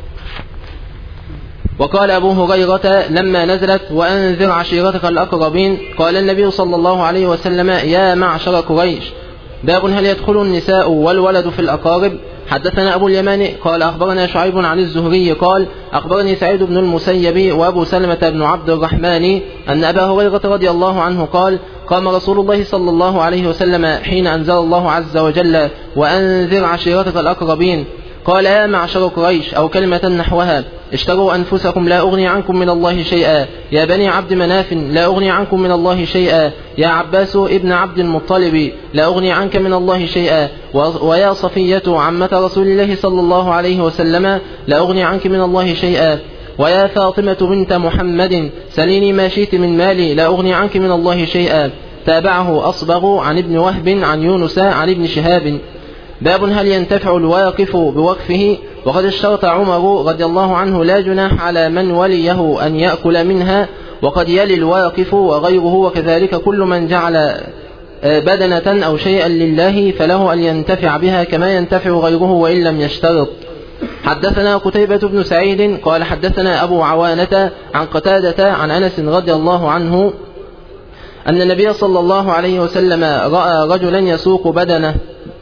وقال أبو هريرة لما نزلت وأنذر عشيرتك الأقربين قال النبي صلى الله عليه وسلم يا معشر قريش. باب هل يدخل النساء والولد في الأقارب؟ حدثنا أبو اليمان قال أخبرنا شعيب عن الزهري قال أخبرني سعيد بن المسيب وأبو سلمة بن عبد الرحمن أن أبا هريرة رضي الله عنه قال قام رسول الله صلى الله عليه وسلم حين أنزل الله عز وجل وأنذر عشيرتك الأقربين قال يا معشر قريش أو كلمة نحوها اشتروا أنفسكم لا أغني عنكم من الله شيئا، يا بني عبد مناف لا أغني عنكم من الله شيئا، يا عباس ابن عبد المطلب لا أغني عنك من الله شيئا، ويا صفية عمة رسول الله صلى الله عليه وسلم لا أغني عنك من الله شيئا، ويا فاطمة بنت محمد سليني ما شئت من مالي لا أغني عنك من الله شيئا. تابعه أصبغ عن ابن وهب عن يونس عن ابن شهاب. باب هل ينتفع الواقف بوقفه؟ وقد اشترط عمر رضي الله عنه لا جناح على من وليه أن يأكل منها، وقد يلي الواقف وغيره، وكذلك كل من جعل بدنة أو شيئا لله فله أن ينتفع بها كما ينتفع غيره وإن لم يشترط. حدثنا قتيبة بن سعيد قال حدثنا أبو عوانة عن قتادة عن أنس رضي الله عنه أن النبي صلى الله عليه وسلم رأى رجلا يسوق بدنة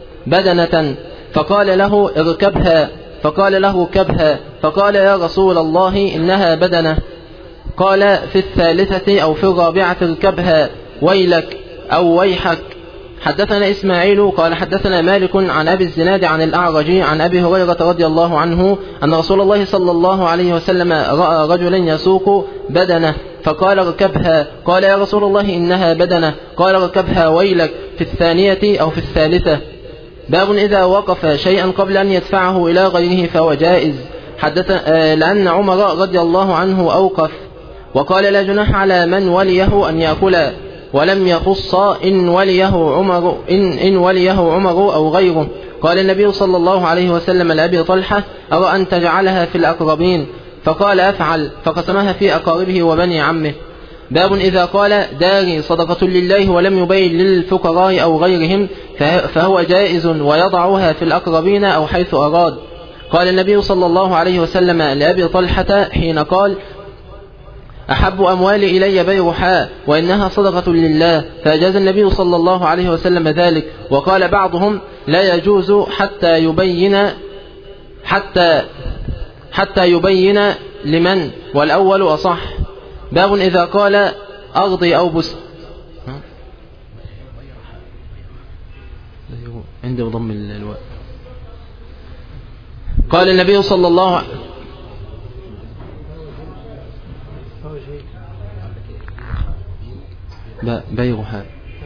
بدنة فقال له اركبها، فقال له كبها، فقال يا رسول الله إنها بدنة. قال في الثالثة أو في الرابعة اركبها ويلك أو ويحك. حدثنا إسماعيل قال حدثنا مالك عن أبي الزناد عن الأعرج عن أبي هريرة رضي الله عنه أن رسول الله صلى الله عليه وسلم رأى رجلا يسوق بدنة فقال اركبها، قال يا رسول الله إنها بدنة، قال اركبها ويلك في الثانية أو في الثالثة. باب إذا وقف شيئا قبل أن يدفعه إلى غيره فهو جائز. حدث لأن عمر رضي الله عنه أوقف وقال لا جناح على من وليه أن يأكل، ولم يخص إن وليه عمر إن, إن وليه عمر أو غيره. قال النبي صلى الله عليه وسلم لأبي طلحة أرى أن تجعلها في الأقربين، فقال أفعل، فقسمها في أقاربه وبني عمه. باب إذا قال داري صدقة لله ولم يبين للفقراء أو غيرهم فهو جائز ويضعها في الأقربين أو حيث أراد. قال النبي صلى الله عليه وسلم لأبي طلحة حين قال أحب أموالي إلي بيرحاء وإنها صدقة لله، فأجاز النبي صلى الله عليه وسلم ذلك. وقال بعضهم لا يجوز حتى يبين حتى حتى يبين لمن، والأول أصح. باب إذا قال أرضي أو بس عندي بضم الواء. قال النبي صلى الله عليه بيرها.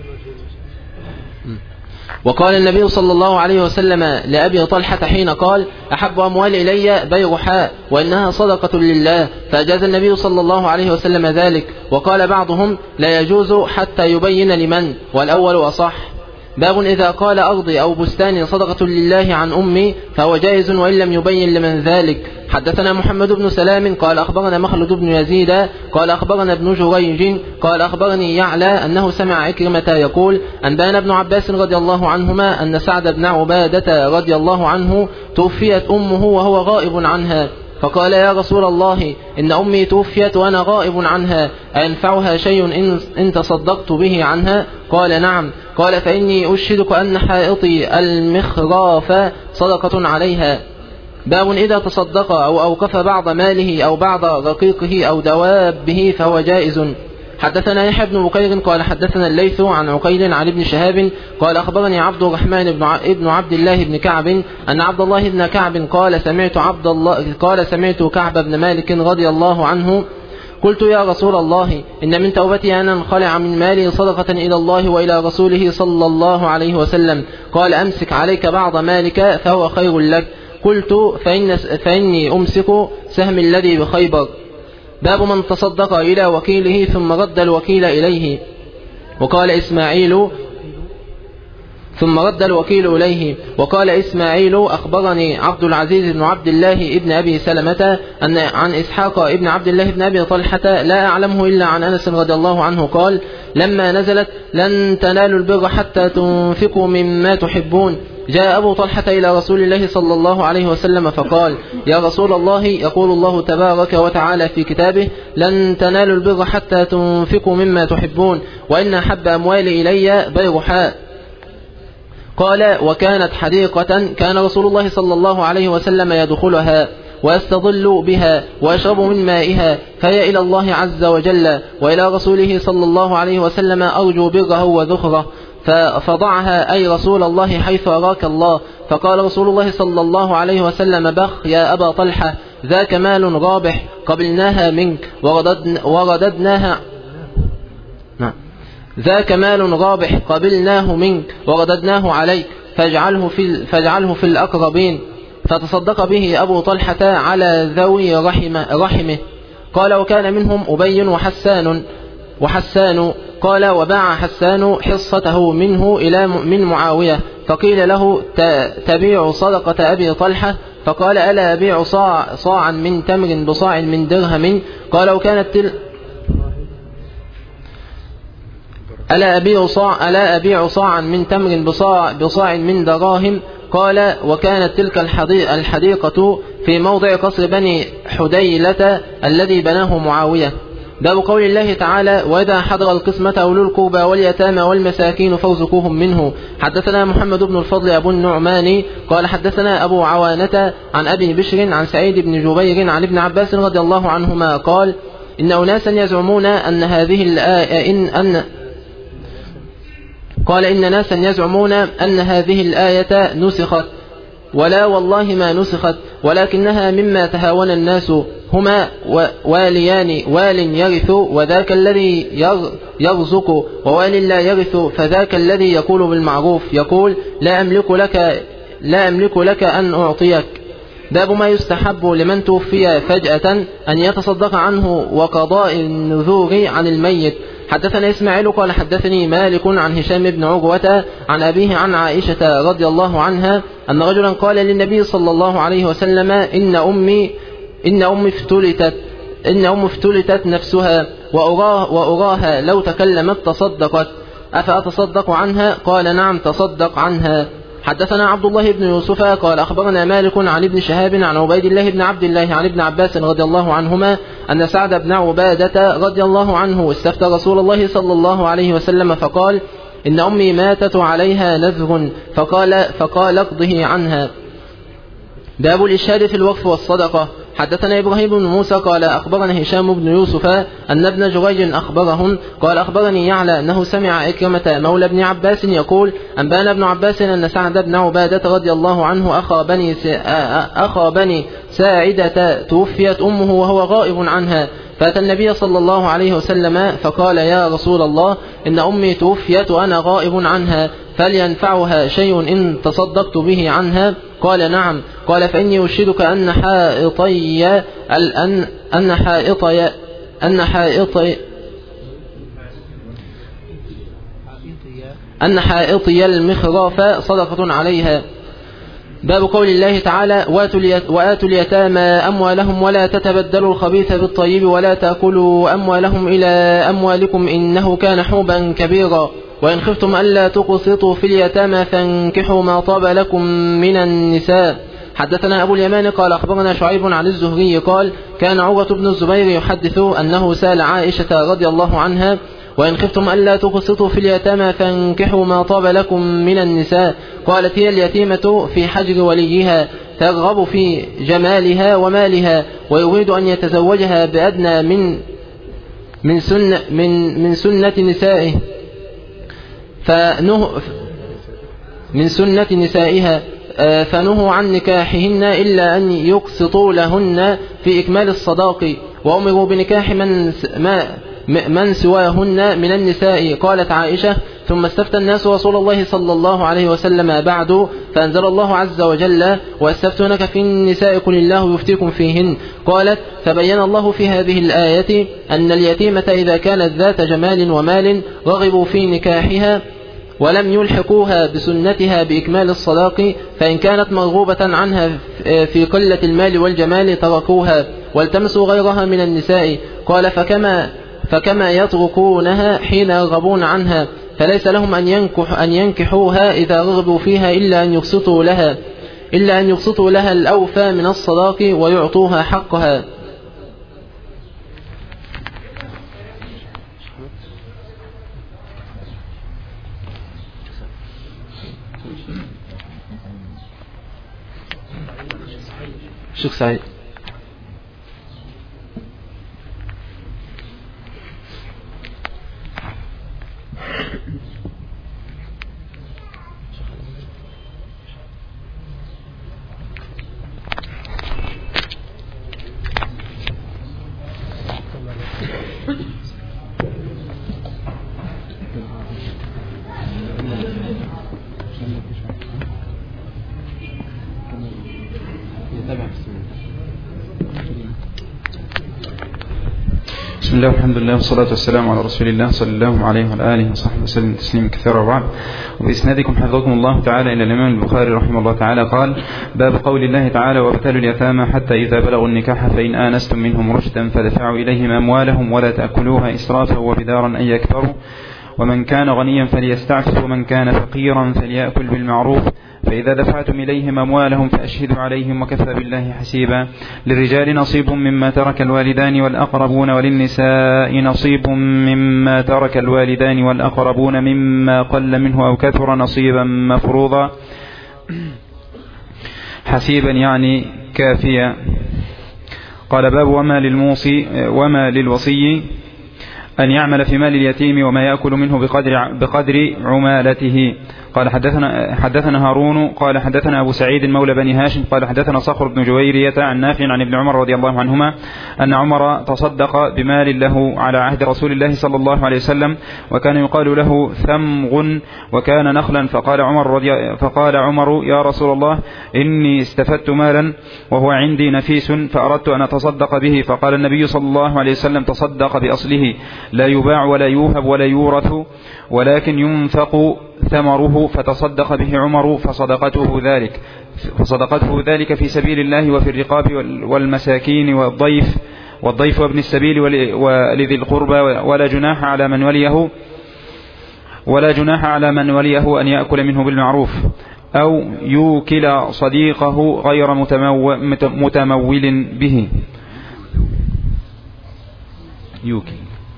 وقال النبي صلى الله عليه وسلم لأبي طلحة حين قال أحب أموال إلي بيرحاء وإنها صدقة لله، فأجاز النبي صلى الله عليه وسلم ذلك. وقال بعضهم لا يجوز حتى يبين لمن، والأول أصح. باب إذا قال أرضي أو بستاني صدقة لله عن أمي فهو جائز وإن لم يبين لمن ذلك. حدثنا محمد بن سلام قال أخبرنا مخلد بن يزيد قال أخبرنا ابن جريج قال أخبرني يعلى أنه سمع عكرمة يقول أنبانا ابن عباس رضي الله عنهما أن سعد بن عبادة رضي الله عنه توفيت أمه وهو غائب عنها، فقال يا رسول الله إن أمي توفيت وأنا غائب عنها، أينفعها شيء إن, إن تصدقت به عنها؟ قال نعم. قال فإني أشهدك أن حائطي المخراف صدقة عليها. باب إذا تصدق أو أوقف بعض ماله أو بعض رقيقه أو دوابه فهو جائز. حدثنا يحيى بن بكير قال حدثنا الليث عن عقيل عن ابن شهاب قال أخبرني عبد الرحمن بن عبد الله بن كعب أن عبد الله بن كعب قال سمعت عبد الله قال سمعت كعب بن مالك رضي الله عنه قلت يا رسول الله إن من توبتي أن انخلع من مالي صدقة إلى الله وإلى رسوله صلى الله عليه وسلم. قال أمسك عليك بعض مالك فهو خير لك. قلت فإن فإني أمسك سهم الذي بخيبر. باب من تصدق إلى وكيله ثم رد الوكيل إليه. وقال إسماعيل ثم رد الوكيل إليه. وقال إسماعيل أخبرني عبد العزيز بن عبد الله ابن أبي سلمة أن عن إسحاق ابن عبد الله بن أبي طلحة لا أعلمه إلا عن أنس رضي الله عنه قال لما نزلت لن تنالوا البر حتى تنفقوا مما تحبون جاء أبو طلحة إلى رسول الله صلى الله عليه وسلم فقال يا رسول الله يقول الله تبارك وتعالى في كتابه لن تنالوا البر حتى تنفقوا مما تحبون وإن أحب أموالي إلي بيرحاء. قال وكانت حديقة كان رسول الله صلى الله عليه وسلم يدخلها ويستظل بها ويشرب من مائها فهي إلى الله عز وجل وإلى رسوله صلى الله عليه وسلم أرجو بره وذخره فضعها أي رسول الله حيث أراك الله. فقال رسول الله صلى الله عليه وسلم بخ يا أبا طلحة ذاك مال رابح قبلناها منك ورددناها ذاك مال رابح قبلناه منك ورددناه عليك فاجعله في, فاجعله في الأقربين. فتصدق به أبو طلحة على ذوي رحمه, رحمه. قال وكان منهم أبي وحسان وحسان قال وباع حسان حصته منه إلى من معاوية فقيل له تبيع صدقة أبي طلحة فقال ألا أبيع صاع صاعا من تمر بصاع من درهم قال وكانت تل ألا أبيع صاع ألا أبيع صاعا من تمر بصاع بصاع من دراهم قال وكانت تلك الحديقة في موضع قصر بني حديلة الذي بناه معاوية. باب قول الله تعالى وإذا حضر القسمة أولو القربى واليتامى والمساكين فارزقوهم منه. حدثنا محمد بن الفضل أبو النعمان قال حدثنا أبو عوانة عن أبي بشر عن سعيد بن جبير عن ابن عباس رضي الله عنهما قال إن أناسا يزعمون أن هذه الآية إن أن قال إن ناسا يزعمون أن هذه الآية نسخت ولا والله ما نسخت ولكنها مما تهاون الناس هما واليان وال يرث وذاك الذي يرزق ووال لا يرث فذاك الذي يقول بالمعروف يقول لا أملك لك لا أملك لك أن أعطيك. باب ما يستحب لمن توفي فجأة أن يتصدق عنه وقضاء النذور عن الميت. حدثنا إسماعيل قال حدثني مالك عن هشام بن عروة عن أبيه عن عائشة رضي الله عنها أن رجلا قال للنبي صلى الله عليه وسلم إن أمي إن أمي افتلتت إن أمي افتلتت نفسها وأراه وأراها لو تكلمت تصدقت أفأتصدق عنها؟ قال نعم تصدق عنها. حدثنا عبد الله بن يوسف قال أخبرنا مالك عن ابن شهاب عن عبيد الله بن عبد الله عن ابن عباس رضي الله عنهما أن سعد بن عبادة رضي الله عنه استفتى رسول الله صلى الله عليه وسلم فقال إن أمي ماتت عليها نذر فقال فقال اقضه عنها. باب الإشهاد في الوقف والصدقة. حدثنا إبراهيم بن موسى قال أخبرنا هشام بن يوسف أن ابن جريج أخبرهم قال أخبرني يعلى أنه سمع إكرمة مولى ابن عباس يقول أنبانا ابن عباس أن سعد بن عبادة رضي الله عنه أخا بني, أخا بني ساعدة توفيت أمه وهو غائب عنها فأتى النبي صلى الله عليه وسلم فقال يا رسول الله إن أمي توفيت وأنا غائب عنها فلينفعها شيء إن تصدقت به عنها؟ قال نعم. قال فإني أشهدك أن حائطي أن أن حائطي أن حائطي أن حائطي المخراف صدقة عليها. باب قول الله تعالى وآتوا اليتامى أموالهم ولا تتبدلوا الخبيث بالطيب ولا تأكلوا أموالهم إلى أموالكم إنه كان حوبا كبيرا وإن خفتم ألا تقسطوا في اليتامى فانكحوا ما طاب لكم من النساء. حدثنا أبو اليمان قال أخبرنا شعيب عن الزهري قال كان عروة بن الزبير يحدث أنه سأل عائشة رضي الله عنها وإن خفتم ألا تقسطوا في اليتامى فانكحوا ما طاب لكم من النساء قالت هي اليتيمة في حجر وليها ترغب في جمالها ومالها ويريد أن يتزوجها بأدنى من من سنة من من سنة نسائه فنه من سنة نسائها فنهوا عن نكاحهن إلا أن يقسطوا لهن في إكمال الصداق وأمروا بنكاح من ما من سواهن من النساء. قالت عائشة ثم استفتى الناس رسول الله صلى الله عليه وسلم بعد فأنزل الله عز وجل واستفتونك في النساء قل الله يفتيكم فيهن. قالت فبين الله في هذه الآية أن اليتيمة إذا كانت ذات جمال ومال رغبوا في نكاحها ولم يلحقوها بسنتها بإكمال الصداق فإن كانت مرغوبة عنها في قلة المال والجمال تركوها والتمسوا غيرها من النساء. قال فكما فكما يتركونها حين يرغبون عنها فليس لهم أن ينكح أن ينكحوها إذا رغبوا فيها إلا أن يقسطوا لها إلا أن يقسطوا لها الأوفى من الصداق ويعطوها حقها. شيخ سعيد بسم الله والحمد لله والصلاة والسلام على رسول الله صلى الله عليه وعلى آله وصحبه وسلم تسليما كثيرا. وبعد وبإسنادكم حفظكم الله تعالى إلى الإمام البخاري رحمه الله تعالى قال باب قول الله تعالى وابتلوا اليتامى حتى إذا بلغوا النكاح فإن آنستم منهم رشدا فدفعوا إليهم أموالهم ولا تأكلوها إسرافا وبدارا أن يكبروا ومن كان غنيا فليستعفف ومن كان فقيرا فليأكل بالمعروف فإذا دفعتم إليهم أموالهم فأشهدوا عليهم وكفى بالله حسيبا. للرجال نصيب مما ترك الوالدان والأقربون وللنساء نصيب مما ترك الوالدان والأقربون مما قل منه أو كثر نصيبا مفروضا. حسيبا يعني كافيا. قال باب وما للموصي وما للوصي أن يعمل في مال اليتيم وما يأكل منه بقدر, بقدر عمالته. قال حدثنا, حدثنا هارون قال حدثنا أبو سعيد مولى بني هاشم قال حدثنا صخر بن جويرية عن نافع عن ابن عمر رضي الله عنهما أن عمر تصدق بمال له على عهد رسول الله صلى الله عليه وسلم وكان يقال له ثمغ وكان نخلا فقال عمر, رضي فقال عمر يا رسول الله إني استفدت مالا وهو عندي نفيس فأردت أن أتصدق به فقال النبي صلى الله عليه وسلم تصدق بأصله لا يباع ولا يوهب ولا يورث ولكن ينفق ثمره فتصدق به عمر فصدقته ذلك فصدقته ذلك في سبيل الله وفي الرقاب والمساكين والضيف والضيف وابن السبيل ولذي القربى ولا جناح على من وليه ولا جناح على من وليه أن يأكل منه بالمعروف أو يوكل صديقه غير متمول به. يوكل.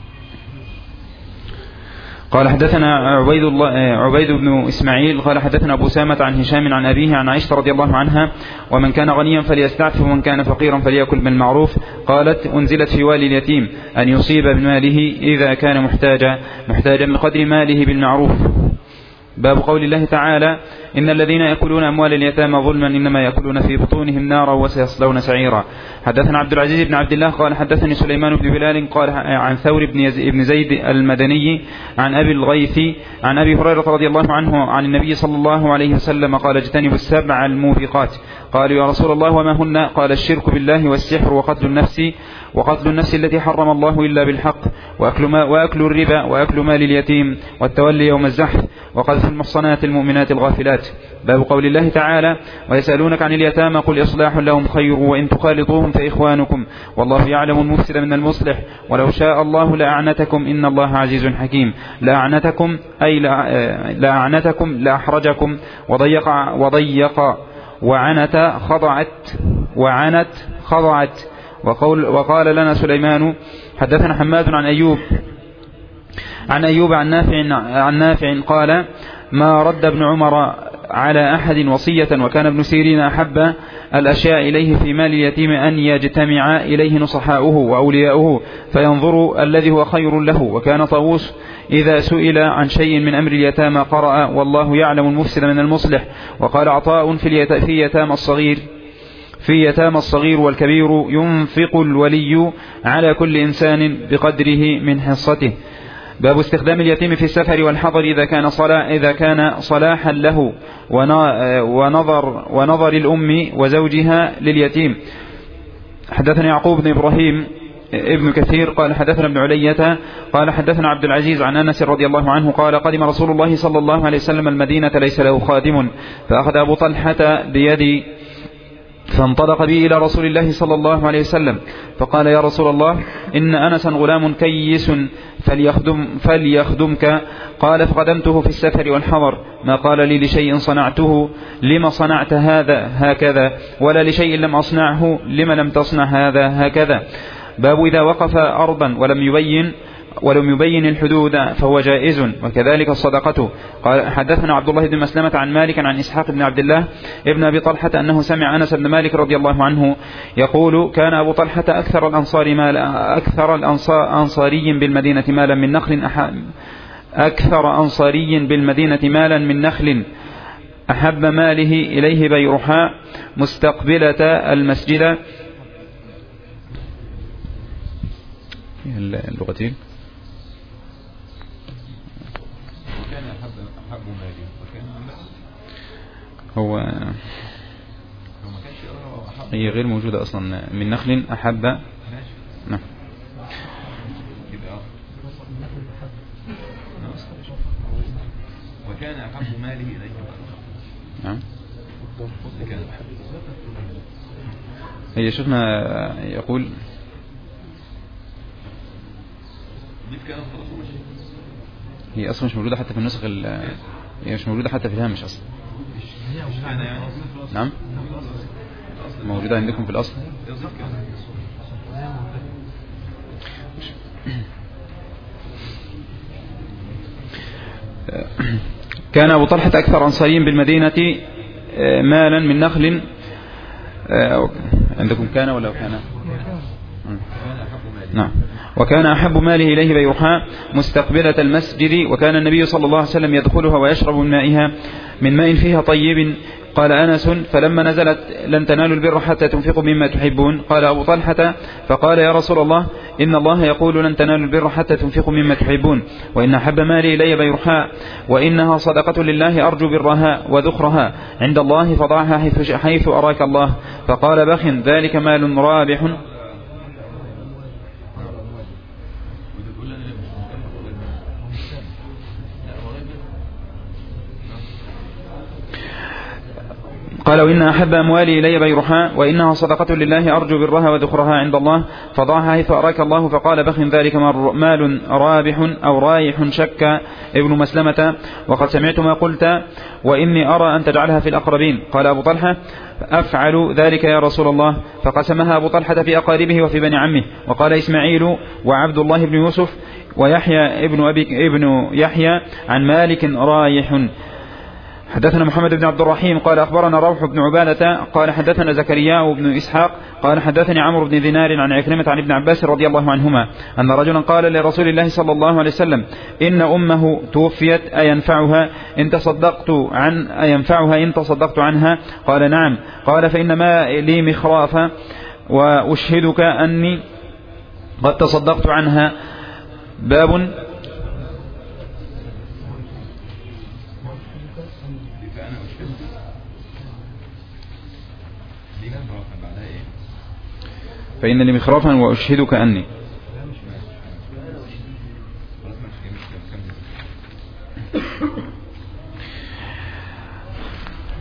قال حدثنا عبيد الله عبيد بن إسماعيل قال حدثنا أبو سامة عن هشام عن أبيه عن عائشة رضي الله عنها ومن كان غنيا فليستعفف ومن كان فقيرا فليأكل بالمعروف. قالت أنزلت في والي اليتيم أن يصيب بماله إذا كان محتاجا محتاجا من قدر ماله بالمعروف. باب قول الله تعالى إن الذين يأكلون أموال اليتامى ظلما إنما يأكلون في بطونهم نارا وسيصلون سعيرا. حدثنا عبد العزيز بن عبد الله قال حدثني سليمان بن بلال قال عن ثور بن زيد المدني عن أبي الغيث عن أبي هريرة رضي الله عنه عن النبي صلى الله عليه وسلم قال اجتنبوا السبع الموبقات. قالوا يا رسول الله وما هن؟ قال الشرك بالله والسحر وقتل النفس وقتل النفس التي حرم الله إلا بالحق وأكل, ما وأكل الربا وأكل مال اليتيم والتولي يوم الزحف وقذف المحصنات المؤمنات الغافلات. باب قول الله تعالى ويسألونك عن اليتامى قل إصلاح لهم خير وإن تخالطوهم فإخوانكم والله يعلم المفسد من المصلح ولو شاء الله لأعنتكم إن الله عزيز حكيم. لأعنتكم أي لأعنتكم لأحرجكم وضيق, وضيق وعنت خضعت وعنت خضعت. وقول وقال لنا سليمان حدثنا حماد عن أيوب عن أيوب عن نافع عن نافع قال ما رد ابن عمر على أحد وصية وكان ابن سيرين أحب الأشياء إليه في مال اليتيم أن يجتمع إليه نصحاؤه وأولياؤه فينظر الذي هو خير له. وكان طاووس إذا سئل عن شيء من أمر اليتامى قرأ والله يعلم المفسد من المصلح. وقال عطاء في يتامى الصغير في يتامى الصغير والكبير ينفق الولي على كل إنسان بقدره من حصته. باب استخدام اليتيم في السفر والحضر إذا كان صلاح إذا كان صلاحا له ونظر ونظر الأم وزوجها لليتيم. حدثنا يعقوب بن إبراهيم ابن كثير قال حدثنا ابن علية قال حدثنا عبد العزيز عن أنس رضي الله عنه قال قدم رسول الله صلى الله عليه وسلم المدينة ليس له خادم فأخذ أبو طلحة بيدي فانطلق بي إلى رسول الله صلى الله عليه وسلم فقال يا رسول الله إن أنسا غلام كيس فليخدم فليخدمك. قال فقدمته في السفر والحضر ما قال لي لشيء صنعته لما صنعت هذا هكذا ولا لشيء لم أصنعه لما لم تصنع هذا هكذا. باب إذا وقف أرضا ولم يبين ولم يبين الحدود فهو جائز وكذلك الصدقة. قال حدثنا عبد الله بن مسلمة عن مالك عن إسحاق بن عبد الله ابن أبي طلحة أنه سمع أنس بن مالك رضي الله عنه يقول كان أبو طلحة أكثر الأنصار مالا أكثر الأنصاري بالمدينة مالا من نخل أكثر أنصاري بالمدينة مالا من نخل أحب ماله إليه بيرحاء مستقبلة المسجد. اللغتين هو هي غير موجودة أصلا من نخل أحب نعم وكان أحب ماله إليه نعم هي شفنا يقول هي أصلا مش موجودة حتى في النسخ هي مش موجودة حتى في الهامش أصلا. نعم موجودة عندكم في الأصل. كان أبو طلحة أكثر أنصاريين بالمدينة مالا من نخل. عندكم كان ولا كان؟ نعم. وكان أحب ماله إليه بيرحاء مستقبلة المسجد وكان النبي صلى الله عليه وسلم يدخلها ويشرب من مائها من ماء فيها طيب. قال أنس فلما نزلت لن تنالوا البر حتى تنفقوا مما تحبون. قال أبو طلحة فقال يا رسول الله إن الله يقول لن تنالوا البر حتى تنفقوا مما تحبون وإن أحب مالي إلي بيرحاء وإنها صدقة لله أرجو برها وذخرها عند الله فضعها حيث, حيث أراك الله. فقال بخ ذلك مال رابح. قال وإن أحب أموالي إلي بيرحاء وإنها صدقة لله أرجو برها وذخرها عند الله فضعها حيث أراك الله. فقال بخ ذلك مال رابح أو رايح شك ابن مسلمة وقد سمعت ما قلت وإني أرى أن تجعلها في الأقربين. قال أبو طلحة أفعل ذلك يا رسول الله. فقسمها أبو طلحة في أقاربه وفي بني عمه. وقال إسماعيل وعبد الله بن يوسف ويحيى ابن, أبي ابن يحيى عن مالك رايح. حدثنا محمد بن عبد الرحيم قال أخبرنا روح بن عبادة قال حدثنا زكريا بن إسحاق قال حدثني عمرو بن دينار عن عكرمة عن ابن عباس رضي الله عنهما أن رجلا قال لرسول الله صلى الله عليه وسلم إن أمه توفيت أينفعها إن تصدقت عن أينفعها إن تصدقت عنها. قال نعم. قال فإنما لي مخرافة وأشهدك أني قد تصدقت عنها. باب فإن لي مخرافا وأشهدك أني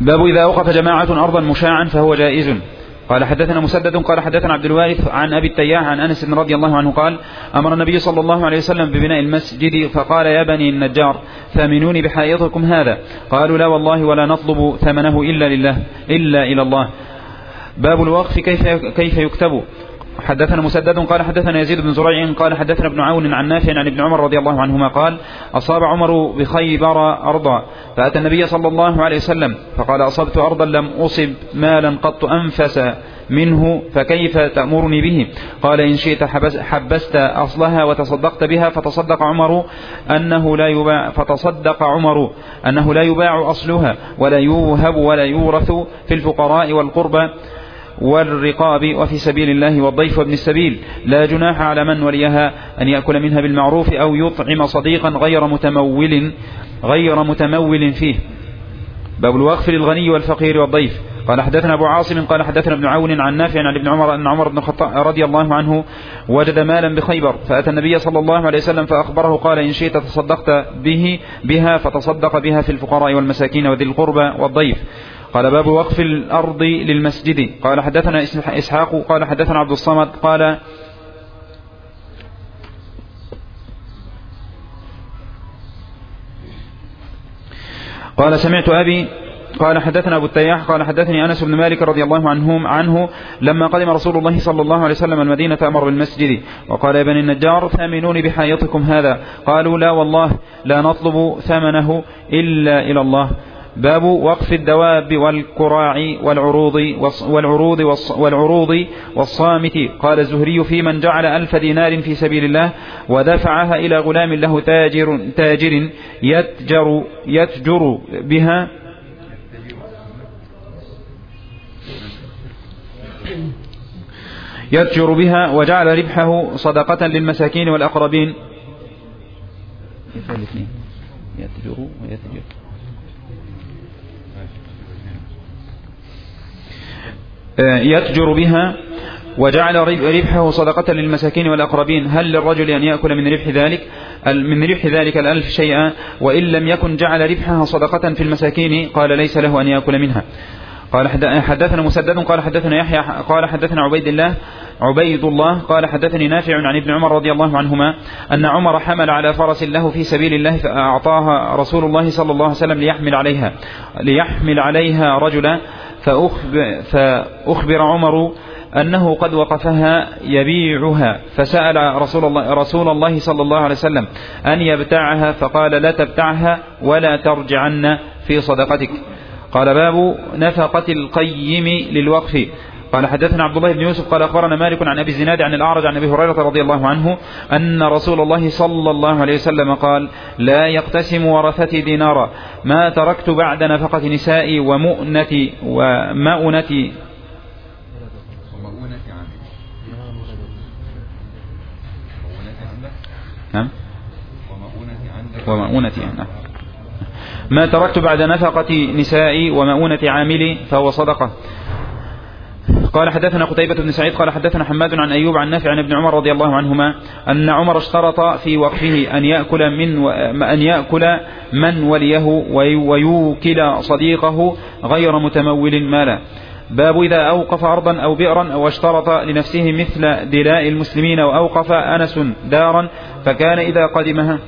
باب إذا أوقف جماعة أرضا مشاعا فهو جائز. قال حدثنا مسدد قال حدثنا عبد الوارث عن أبي التياح عن أنس رضي الله عنه قال أمر النبي صلى الله عليه وسلم ببناء المسجد فقال يا بني النجار ثامنوني بحائطكم هذا. قالوا لا والله ولا نطلب ثمنه إلا لله إلا إلى الله. باب الوقف كيف كيف يكتب. حدثنا مسدد قال حدثنا يزيد بن زريع قال حدثنا ابن عون عن نافع عن ابن عمر رضي الله عنهما قال أصاب عمر بخيبر أرضا فأتى النبي صلى الله عليه وسلم فقال أصبت أرضا لم أصب مالا قط أنفس منه فكيف تأمرني به. قال إن شئت حبست أصلها وتصدقت بها فتصدق عمر أنه لا يباع فتصدق عمر أنه لا يباع أصلها ولا يوهب ولا يورث في الفقراء والقربى والرقاب وفي سبيل الله والضيف وابن السبيل لا جناح على من وليها أن يأكل منها بالمعروف أو يطعم صديقا غير متمول غير متمول فيه. باب الوقف للغني والفقير والضيف. قال حدثنا أبو عاصم قال حدثنا ابن عون عن نافع عن ابن عمر أن عمر بن الخطاب رضي الله عنه وجد مالا بخيبر فأتى النبي صلى الله عليه وسلم فأخبره قال إن شئت تصدقت به بها فتصدق بها في الفقراء والمساكين وذي القربى والضيف. قال باب وقف الأرض للمسجد. قال حدثنا إسحاق قال حدثنا عبد الصمد قال قال سمعت أبي قال حدثنا أبو التياح قال حدثني أنس بن مالك رضي الله عنهم عنه لما قدم رسول الله صلى الله عليه وسلم المدينة أمر بالمسجد وقال يا بني النجار ثامنوني بحائطكم هذا. قالوا لا والله لا نطلب ثمنه إلا إلى الله. باب وقف الدواب والكراع والعروض والعروض والعروض والصامت. قال الزهري في من جعل ألف دينار في سبيل الله ودفعها إلى غلام له تاجر, تاجر يتجر, يتجر بها يتجر بها وجعل ربحه صدقة للمساكين والأقربين. يتجر ويتجر يتجر بها وجعل ربحه صدقة للمساكين والأقربين. هل للرجل أن يأكل من ربح ذلك من ربح ذلك الألف شيئا وإن لم يكن جعل ربحها صدقة في المساكين؟ قال ليس له أن يأكل منها. قال حدثنا مسدد قال حدثنا يحيى قال حدثنا عبيد الله عبيد الله قال حدثني نافع عن ابن عمر رضي الله عنهما أن عمر حمل على فرس له في سبيل الله فأعطاها رسول الله صلى الله عليه وسلم ليحمل عليها ليحمل عليها رجلا فأخبر, فأخبر عمر أنه قد وقفها يبيعها فسأل رسول الله, رسول الله صلى الله عليه وسلم أن يبتعها فقال لا تبتعها ولا ترجعن في صدقتك. قال باب نفقة القيم للوقف. قال حدثنا عبد الله بن يوسف قال أخبرنا مالك عن أبي الزناد عن الأعرج عن أبي هريرة رضي الله عنه أن رسول الله صلى الله عليه وسلم قال لا يقتسم ورثتي دينارا ما تركت بعد نفقة نسائي ومؤنتي ومؤنتي ومؤونتي ما تركت بعد نفقة نسائي ومؤونة عاملي فهو صدقة. قال حدثنا قتيبة بن سعيد قال حدثنا حماد عن أيوب عن نافع عن ابن عمر رضي الله عنهما أن عمر اشترط في وقفه أن يأكل من أن يأكل من وليه ويوكل صديقه غير متمول مالا. باب إذا أوقف أرضا أو بئرا أو اشترط لنفسه مثل دلاء المسلمين وأوقف أنس دارا فكان إذا قدمها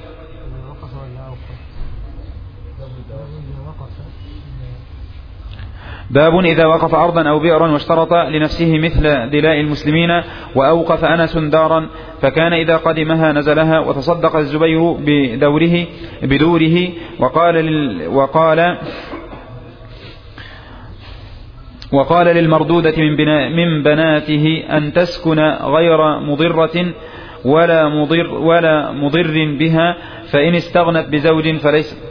باب إذا وقف أرضا أو بئرا واشترط لنفسه مثل دلاء المسلمين وأوقف أنس دارا فكان إذا قدمها نزلها وتصدق الزبير بدوره بدوره وقال لل وقال وقال للمردودة من, بنا من بناته أن تسكن غير مضرة ولا مضر ولا مضر بها فإن استغنت بزوج فليس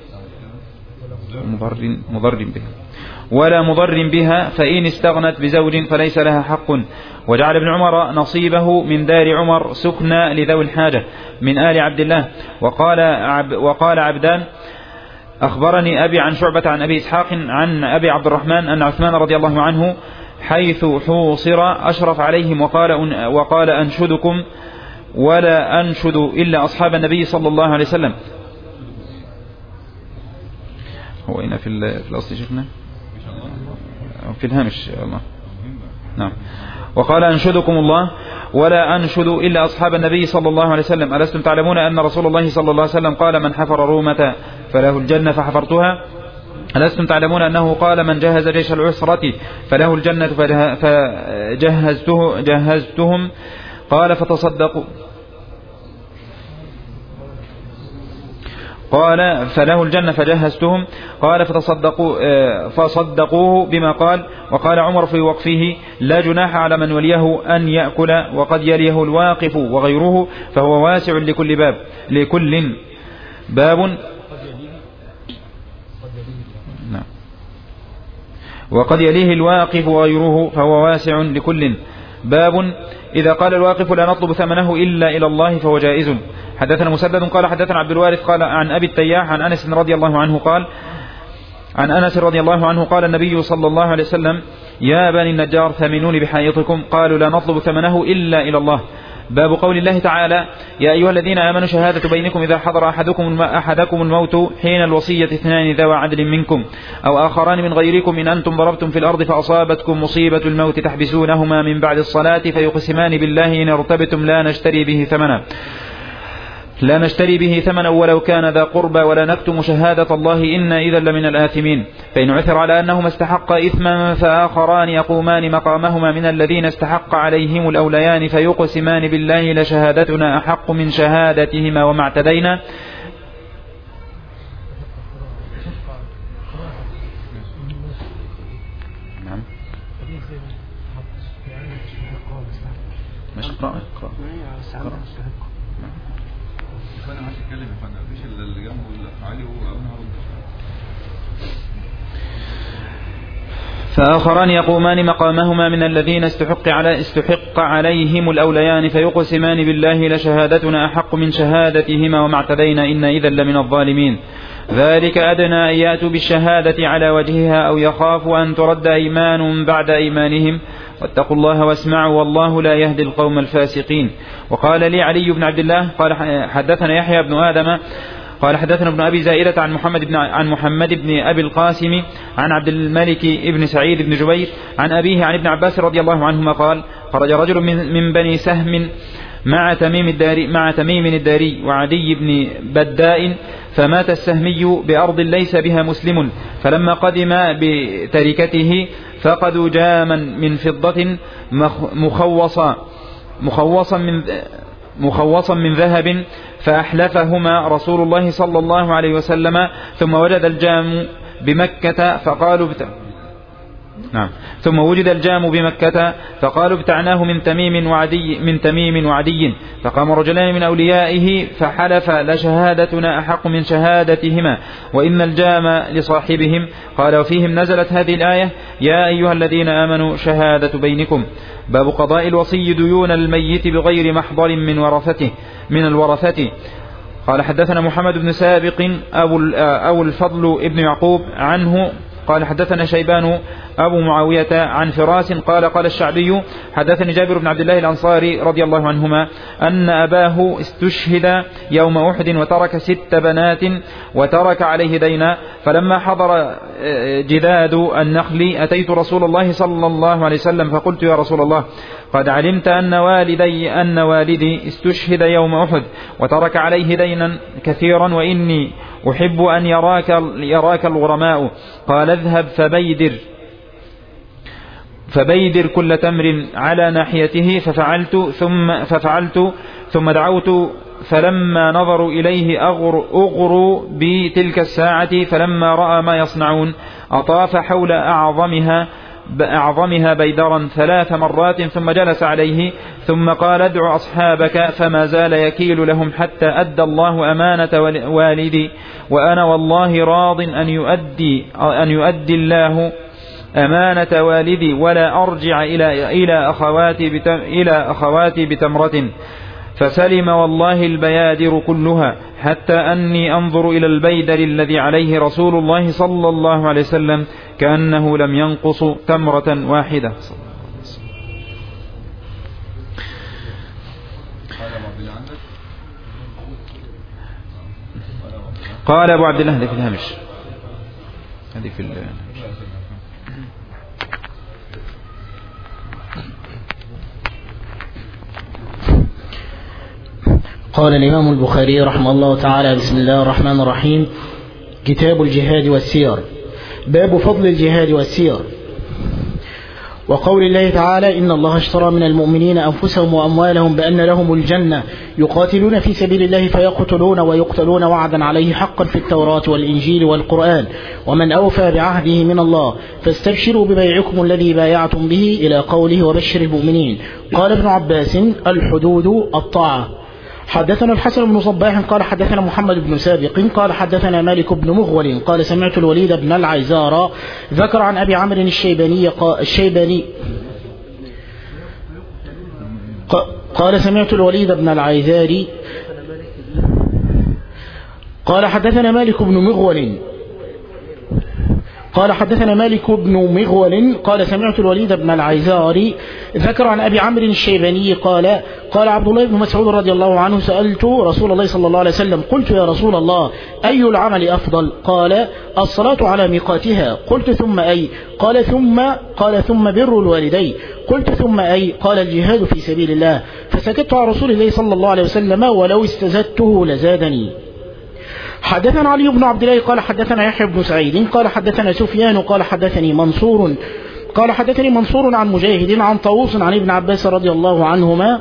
مضر مضر بها ولا مضر بها فإن استغنت بزوج فليس لها حق. وجعل ابن عمر نصيبه من دار عمر سكنى لذوي الحاجة من آل عبد الله. وقال, عب وقال عبدان أخبرني أبي عن شعبة عن أبي إسحاق عن أبي عبد الرحمن أن عثمان رضي الله عنه حيث حوصر أشرف عليهم وقال, وقال أنشدكم ولا أنشد إلا أصحاب النبي صلى الله عليه وسلم. هو هنا في الأصل شفنا في الهامش الله. نعم. وقال أنشدكم الله ولا أنشد إلا أصحاب النبي صلى الله عليه وسلم ألستم تعلمون أن رسول الله صلى الله عليه وسلم قال من حفر رومة فله الجنة فحفرتها ألستم تعلمون أنه قال من جهز جيش العسرة فله الجنة فجهزته جهزتهم قال فتصدقوا قال فله الجنة فجهزتهم قال فتصدقوا فصدقوه بما قال. وقال عمر في وقفه لا جناح على من وليه أن يأكل وقد يليه الواقف وغيره فهو واسع لكل باب لكل باب نعم وقد يليه الواقف وغيره فهو واسع لكل باب إذا قال الواقف لا نطلب ثمنه إلا إلى الله فهو جائز. حدثنا مسدد قال حدثنا عبد الوارث قال عن أبي التياح عن أنس رضي الله عنه قال عن أنس رضي الله عنه قال النبي صلى الله عليه وسلم يا بني النجار ثمنوني بحائطكم قالوا لا نطلب ثمنه إلا إلى الله. باب قول الله تعالى يا أيها الذين آمنوا شهادة بينكم إذا حضر أحدكم, أحدكم الموت حين الوصية اثنان ذوى عدل منكم أو آخران من غيركم إن أنتم ضربتم في الأرض فأصابتكم مصيبة الموت تحبسونهما من بعد الصلاة فيقسمان بالله إن ارتبتم لا نشتري به ثمنا لا نشتري به ثمنا ولو كان ذا قربى ولا نكتم شهادة الله إنا إذا لمن الآثمين. فإن عثر على أنهما استحق إثما فآخران يقومان مقامهما من الذين استحق عليهم الأوليان فيقسمان بالله لشهادتنا أحق من شهادتهما وما اعتدينا نعم مش قراءة قراءة فأنا عايز أتكلم يا فندم مفيش إلا اللي جنبه علي وأنا هرد. فآخران يقومان مقامهما من الذين استحق على استحق عليهم الأوليان فيقسمان بالله لشهادتنا أحق من شهادتهما وما اعتدينا إنا إذا لمن الظالمين. ذلك أدنى أن يأتوا بالشهادة على وجهها أو يخافوا أن ترد أيمان بعد أيمانهم واتقوا الله واسمعوا والله لا يهدي القوم الفاسقين. وقال لي علي بن عبد الله قال حدثنا يحيى بن آدم قال حدثنا ابن أبي زائدة عن محمد بن عن محمد بن أبي القاسم عن عبد الملك بن سعيد بن جبير عن أبيه عن ابن عباس رضي الله عنهما قال خرج رجل من, من بني سهم مع تميم الداري مع تميم الداري وعدي بن بداء فمات السهمي بأرض ليس بها مسلم فلما قدم بتركته فقدوا جاما من فضة مخوصا مخوصا من مخوصا من ذهب فأحلفهما رسول الله صلى الله عليه وسلم ثم وجد الجام بمكة فقالوا بت... نعم ثم وجد الجام بمكة فقالوا ابتعناه من تميم وعدي من تميم وعدي فقام رجلان من أوليائه فحلف لشهادتنا أحق من شهادتهما وإن الجام لصاحبهم قال وفيهم نزلت هذه الآية يا أيها الذين آمنوا شهادة بينكم. باب قضاء الوصي ديون الميت بغير محضر من ورثته من الورثة. قال حدثنا محمد بن سابق أبو, أبو الفضل ابن يعقوب عنه قال حدثنا شيبان أبو معاوية عن فراس قال قال الشعبي حدثني جابر بن عبد الله الأنصاري رضي الله عنهما أن أباه استشهد يوم أحد وترك ست بنات وترك عليه دينا فلما حضر جذاد النخل أتيت رسول الله صلى الله عليه وسلم فقلت يا رسول الله قد علمت أن والدي أن والدي استشهد يوم أحد وترك عليه دينا كثيرا وإني أحب أن يراك, يراك الغرماء قال اذهب فبيدر فبيدر كل تمر على ناحيته ففعلت ثم ففعلت ثم دعوت فلما نظروا إليه أغر أغروا بتلك الساعة فلما رأى ما يصنعون أطاف حول أعظمها أعظمها بيدرا ثلاث مرات ثم جلس عليه ثم قال ادع أصحابك فما زال يكيل لهم حتى أدى الله أمانة والدي وأنا والله راض أن يؤدي, أن يؤدي الله أمانة والدي ولا أرجع إلى, إلى, أخواتي بتم إلى أخواتي بتمرة فسلم والله البيادر كلها حتى أني أنظر إلى البيدر الذي عليه رسول الله صلى الله عليه وسلم كأنه لم ينقص تمرة واحدة. قال أبو عبد الله هذه في الهامش هذه في قال الإمام البخاري رحمه الله تعالى: بسم الله الرحمن الرحيم. كتاب الجهاد والسير. باب فضل الجهاد والسير. وقول الله تعالى: إن الله اشترى من المؤمنين أنفسهم وأموالهم بأن لهم الجنة يقاتلون في سبيل الله فيقتلون ويقتلون وعدا عليه حقا في التوراة والإنجيل والقرآن ومن أوفى بعهده من الله فاستبشروا ببيعكم الذي بايعتم به إلى قوله: وبشر المؤمنين. قال ابن عباس: الحدود الطاعة. حدثنا الحسن بن صباح قال حدثنا محمد بن سابق قال حدثنا مالك بن مغول قال سمعت الوليد بن العيزار ذكر عن أبي عمرو الشيباني الشيباني قال سمعت الوليد بن العيزاري قال حدثنا مالك بن مغول قال حدثنا مالك بن مغول قال سمعت الوليد بن العيزاري ذكر عن أبي عمرو الشيباني قال قال عبد الله بن مسعود رضي الله عنه: سألت رسول الله صلى الله عليه وسلم قلت: يا رسول الله، أي العمل أفضل؟ قال: الصلاة على ميقاتها. قلت: ثم أي؟ قال ثم قال ثم بر الوالدين. قلت: ثم أي؟ قال: الجهاد في سبيل الله. فسكت عن رسول الله صلى الله عليه وسلم ولو استزدته لزادني. حدثنا علي بن عبد الله قال حدثنا يحيى بن سعيد قال حدثنا سفيان قال حدثني منصور قال حدثني منصور عن مجاهد عن طاووس عن ابن عباس رضي الله عنهما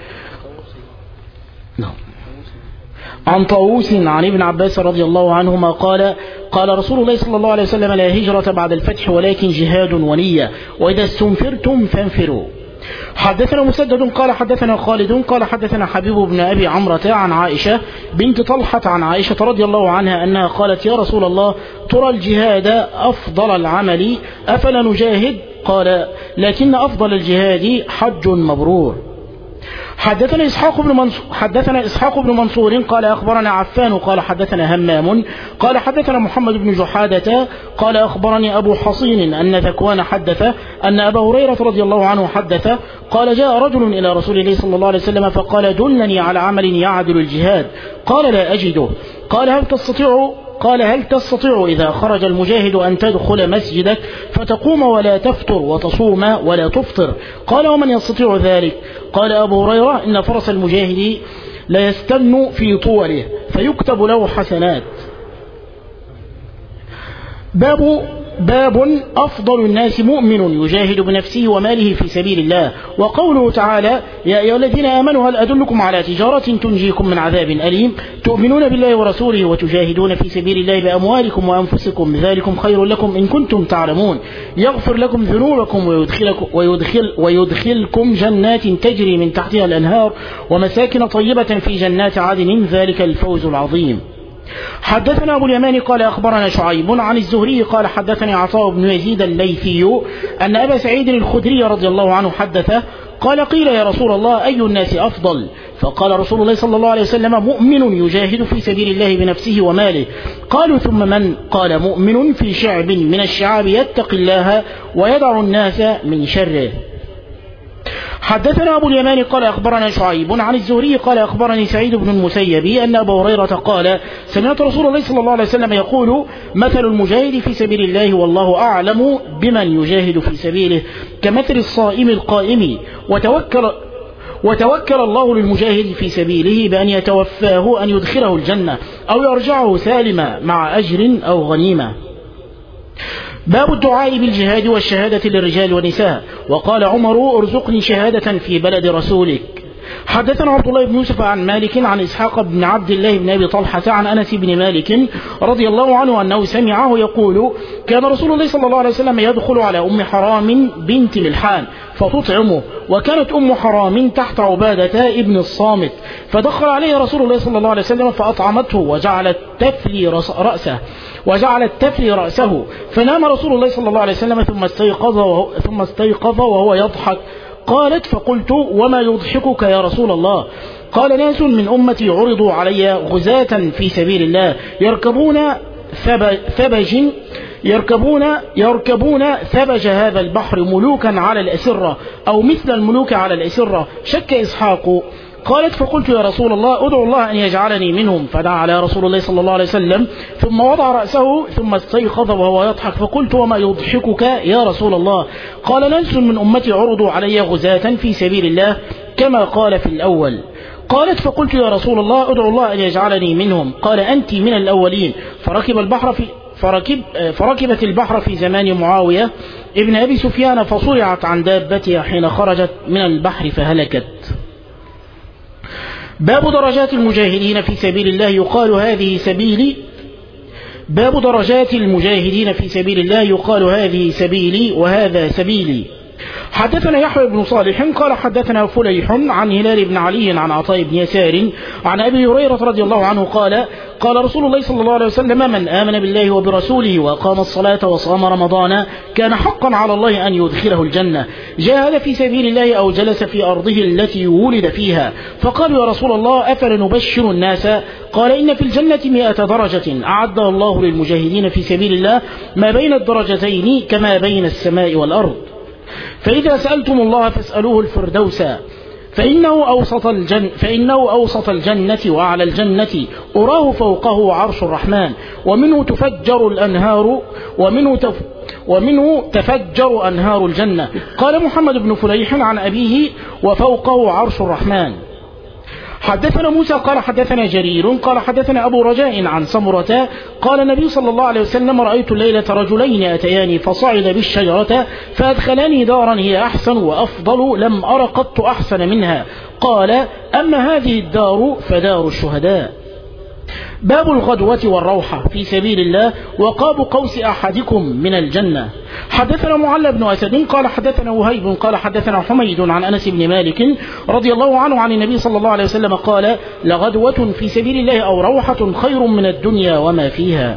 عن طاووس عن ابن عباس رضي الله عنهما قال: قال رسول الله صلى الله عليه وسلم: لا هجرة بعد الفتح ولكن جهاد ونية، وإذا استنفرتم فانفروا. حدثنا مسدد قال حدثنا خالد قال حدثنا حبيب بن أبي عمرة عن عائشة بنت طلحة عن عائشة رضي الله عنها أنها قالت: يا رسول الله، ترى الجهاد أفضل العمل أفلا نجاهد؟ قال: لكن أفضل الجهاد حج مبرور. حدثنا إسحاق بن منصور حدثنا إسحاق بن منصور قال أخبرنا عفان قال حدثنا همام قال حدثنا محمد بن جحادة قال أخبرني أبو حصين أن ذكوان حدث أن أبا هريرة رضي الله عنه حدث قال: جاء رجل إلى رسول الله صلى الله عليه وسلم فقال: دلني على عمل يعدل الجهاد. قال: لا أجده. قال: هل تستطيع قال هل تستطيع إذا خرج المجاهد أن تدخل مسجدك فتقوم ولا تفطر وتصوم ولا تفطر؟ قال: ومن يستطيع ذلك؟ قال أبو هريرة: إن فرس المجاهد لا يستن في طوله فيكتب له حسنات. باب باب أفضل الناس مؤمن يجاهد بنفسه وماله في سبيل الله. وقوله تعالى: يا أيها الذين آمنوا هل أدلكم على تجارة تنجيكم من عذاب أليم تؤمنون بالله ورسوله وتجاهدون في سبيل الله بأموالكم وأنفسكم ذلكم خير لكم إن كنتم تعلمون يغفر لكم ذنوبكم ويدخلكم, ويدخل ويدخلكم جنات تجري من تحتها الأنهار ومساكن طيبة في جنات عدن ذلك الفوز العظيم. حدثنا أبو اليمان قال أخبرنا شعيب عن الزهري قال حدثني عطاء بن يزيد الليثي أن أبا سعيد الخدري رضي الله عنه حدثه قال: قيل: يا رسول الله، أي الناس أفضل؟ فقال رسول الله صلى الله عليه وسلم: مؤمن يجاهد في سبيل الله بنفسه وماله. قالوا: ثم من؟ قال: مؤمن في شعب من الشعاب يتقي الله ويدع الناس من شره. حدثنا أبو اليمان قال أخبرنا شعيب عن الزهري قال أخبرني سعيد بن المسيب أن أبا هريرة قال: سمعت رسول الله صلى الله عليه وسلم يقول: مثل المجاهد في سبيل الله والله أعلم بمن يجاهد في سبيله كمثل الصائم القائم وتوكل وتوكل الله للمجاهد في سبيله بأن يتوفاه أن يدخله الجنة أو يرجعه سالما مع أجر أو غنيمة. باب الدعاء بالجهاد والشهادة للرجال والنساء. وقال عمر: ارزقني شهادة في بلد رسولك. حدثنا عبد الله بن يوسف عن مالك عن إسحاق بن عبد الله بن أبي طلحة عن أنس بن مالك رضي الله عنه أنه سمعه يقول: كان رسول الله صلى الله عليه وسلم يدخل على أم حرام بنت ملحان فتطعمه، وكانت أم حرام تحت عبادة ابن الصامت، فدخل عليه رسول الله صلى الله عليه وسلم فأطعمته وجعلت تفلي رأسه وجعلت تفلي رأسه فنام رسول الله صلى الله عليه وسلم ثم استيقظ وهو, ثم استيقظ وهو يضحك. قالت: فقلت: وما يضحكك يا رسول الله؟ قال: ناس من أمتي عرضوا علي غزاة في سبيل الله يركبون ثبج يركبون يركبون ثبج هذا البحر ملوكا على الأسرة أو مثل الملوك على الأسرة. شك إسحاق. قالت: فقلت: يا رسول الله، أدعو الله أن يجعلني منهم. فدعا على رسول الله صلى الله عليه وسلم ثم وضع رأسه ثم استيقظ وهو يضحك. فقلت: وما يضحكك يا رسول الله؟ قال: ناس من أمتي عرضوا علي غزاة في سبيل الله كما قال في الأول. قالت فقلت يا رسول الله ادعو الله أن يجعلني منهم. قال أنت من الأولين. فركب البحر في فركب فركبت البحر في زمان معاوية ابن أبي سفيان فصرعت عن دابتها حين خرجت من البحر فهلكت. باب درجات المجاهدين في سبيل الله يقال هذه سبيلي باب درجات المجاهدين في سبيل الله يقال هذه سبيلي وهذا سبيلي. حدثنا يحيى بن صالح قال حدثنا فليح عن هلال بن علي عن عطاء بن يسار عن أبي هريرة رضي الله عنه قال قال رسول الله صلى الله عليه وسلم من آمن بالله وبرسوله وأقام الصلاة وصام رمضان كان حقا على الله أن يدخله الجنة جاهد في سبيل الله أو جلس في أرضه التي ولد فيها. فقالوا يا رسول الله أفلنبشر الناس؟ قال إن في الجنة مئة درجة أعدها الله للمجاهدين في سبيل الله ما بين الدرجتين كما بين السماء والأرض. فإذا سألتم الله فاسألوه الفردوس فإنه أوسط الجنة فإنه أوسط الجنة وأعلى الجنة أراه فوقه عرش الرحمن ومنه تفجر الأنهار ومنه تف ومنه تفجر أنهار الجنة. قال محمد بن فليح عن أبيه وفوقه عرش الرحمن. حدثنا موسى قال حدثنا جرير قال حدثنا أبو رجاء عن سمرة قال النبي صلى الله عليه وسلم رأيت الليلة رجلين أتياني فصعد بالشجرة فأدخلاني دارا هي أحسن وأفضل لم أر قط أحسن منها. قال أما هذه الدار فدار الشهداء. باب الغدوة والروحة في سبيل الله وقاب قوس أحدكم من الجنة. حدثنا معل بن أسد قال حدثنا وهيب قال حدثنا حميد عن أنس بن مالك رضي الله عنه عن النبي صلى الله عليه وسلم قال لغدوة في سبيل الله أو روحة خير من الدنيا وما فيها.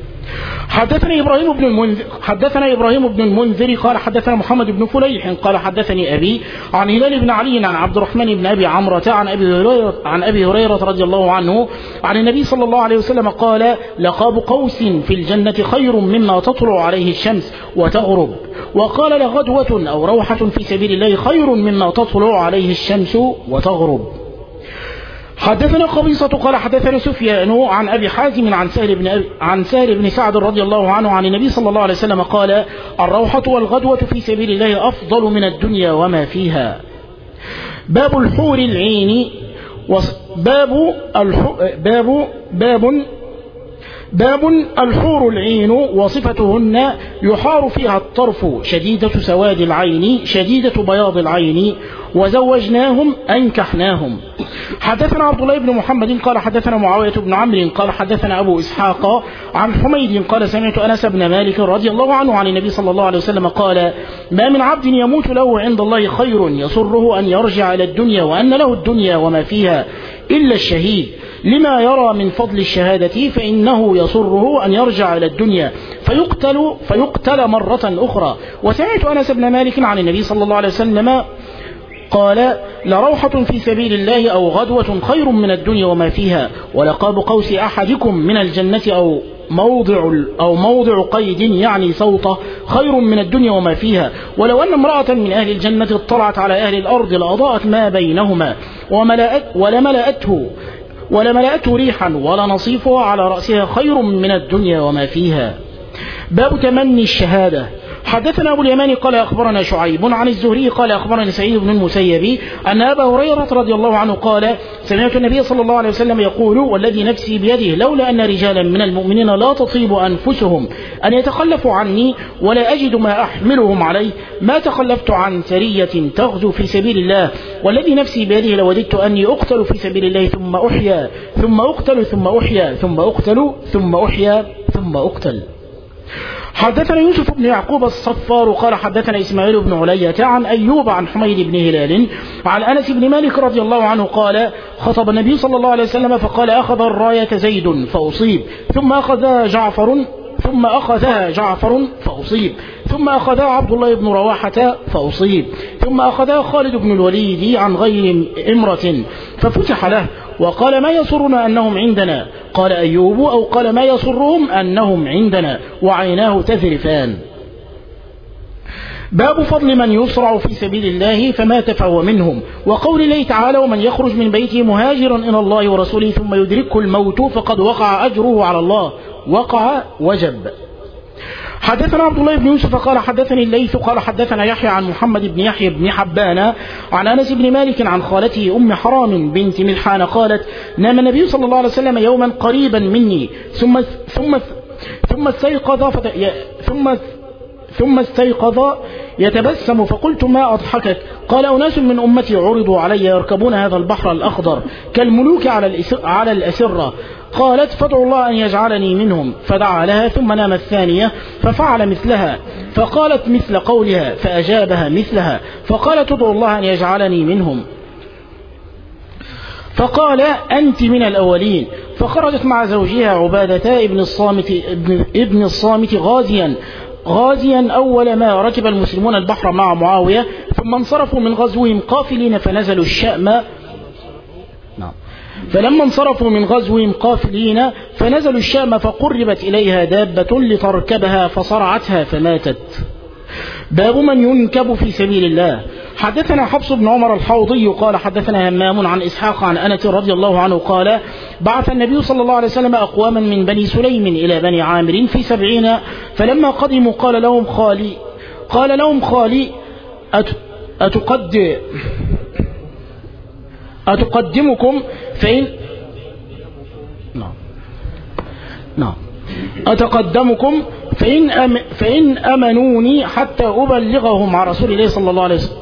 حدثنا إبراهيم بن المنذر حدثنا إبراهيم بن المنذر قال حدثنا محمد بن فليح قال حدثني أبي عن هلال بن علي عن عبد الرحمن بن أبي عمرة عن أبي هريرة عن أبي هريرة رضي الله عنه عن النبي صلى الله عليه وسلم قال لقاب قوس في الجنة خير مما تطلع عليه الشمس وتغرب. وقال لغدوة أو روحة في سبيل الله خير مما تطلع عليه الشمس وتغرب. حدثنا قبيصة قال حدثنا سفيان عن أبي حازم عن سهل بن أبي عن سهل بن سعد رضي الله عنه عن النبي صلى الله عليه وسلم قال الروحة والغدوة في سبيل الله أفضل من الدنيا وما فيها. باب الحور العين باب باب باب باب الحور العين وصفتهن يحار فيها الطرف شديدة سواد العين شديدة بياض العين وزوجناهم أنكحناهم. حدثنا عبد الله بن محمد قال حدثنا معاوية بن عمرو قال حدثنا أبو إسحاق عن حميد قال سمعت أنس بن مالك رضي الله عنه عن النبي صلى الله عليه وسلم قال ما من عبد يموت له عند الله خير يسره أن يرجع إلى الدنيا وأن له الدنيا وما فيها إلا الشهيد لما يرى من فضل الشهادة فإنه يسره أن يرجع إلى الدنيا فيقتل, فيقتل مرة أخرى. وسمعت أنس بن مالك عن النبي صلى الله عليه وسلم قال لروحة في سبيل الله أو غدوة خير من الدنيا وما فيها ولقاب قوس أحدكم من الجنة أو موضع أو موضع قيد يعني صوته خير من الدنيا وما فيها. ولو أن امرأة من أهل الجنة اطلعت على أهل الأرض لأضاءت ما بينهما وملأت ولملأته ولملأته ريحا ولنصيفها على رأسها خير من الدنيا وما فيها. باب تمني الشهادة. حدثنا أبو اليمان قال أخبرنا شعيب عن الزهري قال أخبرنا سعيد بن المسيب أن أبا هريرة رضي الله عنه قال سمعت النبي صلى الله عليه وسلم يقول والذي نفسي بيده لولا أن رجالا من المؤمنين لا تطيب أنفسهم أن يتخلفوا عني ولا أجد ما أحملهم عليه ما تخلفت عن سرية تغزو في سبيل الله والذي نفسي بيده لوددت أني أقتل في سبيل الله ثم أحيا ثم أقتل ثم أحيا ثم أقتل ثم أحيا ثم أقتل. حدثنا يوسف بن يعقوب الصفار قال حدثنا إسماعيل بن علية عن أيوب عن حميد بن هلال عن أنس بن مالك رضي الله عنه قال خطب النبي صلى الله عليه وسلم فقال أخذ الراية زيد فأصيب ثم أخذ جعفر ثم أخذها جعفر فأصيب ثم أخذها عبد الله بن رواحة فأصيب ثم أخذها خالد بن الوليد عن غير إمرة ففتح له وقال ما يسرنا أنهم عندنا قال أيوب أو قال ما يسرهم أنهم عندنا وعيناه تذرفان. باب فضل من يصرع في سبيل الله فمات فهو منهم وقول الله تعالى ومن يخرج من بيته مهاجرا إلى الله ورسوله ثم يدركه الموت فقد وقع أجره على الله وقع وجب. حدثنا عبد الله بن يوسف قال حدثني الليث قال حدثنا يحيى عن محمد بن يحيى بن حبان عن أنس بن مالك عن خالته أم حرام بنت ملحان قالت نام النبي صلى الله عليه وسلم يوما قريبا مني ثم ثم ثم استيقظ ثم ثم استيقظ يتبسم فقلت ما أضحكك؟ قال أناس من أمتي عرضوا علي يركبون هذا البحر الأخضر كالملوك على الأسرة. قالت فادعوا الله أن يجعلني منهم، فدعا لها ثم نام الثانية ففعل مثلها، فقالت مثل قولها فأجابها مثلها، فقالت ادعوا الله أن يجعلني منهم، فقال أنت من الأولين. فخرجت مع زوجها عبادة ابن الصامت, ابن, ابن الصامت غازيا غازيا أول ما ركب المسلمون البحر مع معاوية، ثم انصرفوا من غزوهم قافلين فنزلوا الشأم. نعم. فلما انصرفوا من غزوهم قافلين فنزلوا الشام فقربت إليها دابة لتركبها فصرعتها فماتت. باب من ينكب في سبيل الله. حدثنا حفص بن عمر الحوضي قال حدثنا همام عن إسحاق عن أنس رضي الله عنه قال بعث النبي صلى الله عليه وسلم أقواما من بني سليم إلى بني عامر في سبعين، فلما قدموا قال لهم خالي قال لهم خالي أتقد أتقدمكم فإن نعم نعم أتقدمكم فإن أم فإن أمنوني حتى أبلغهم عن رسول الله صلى الله عليه وسلم.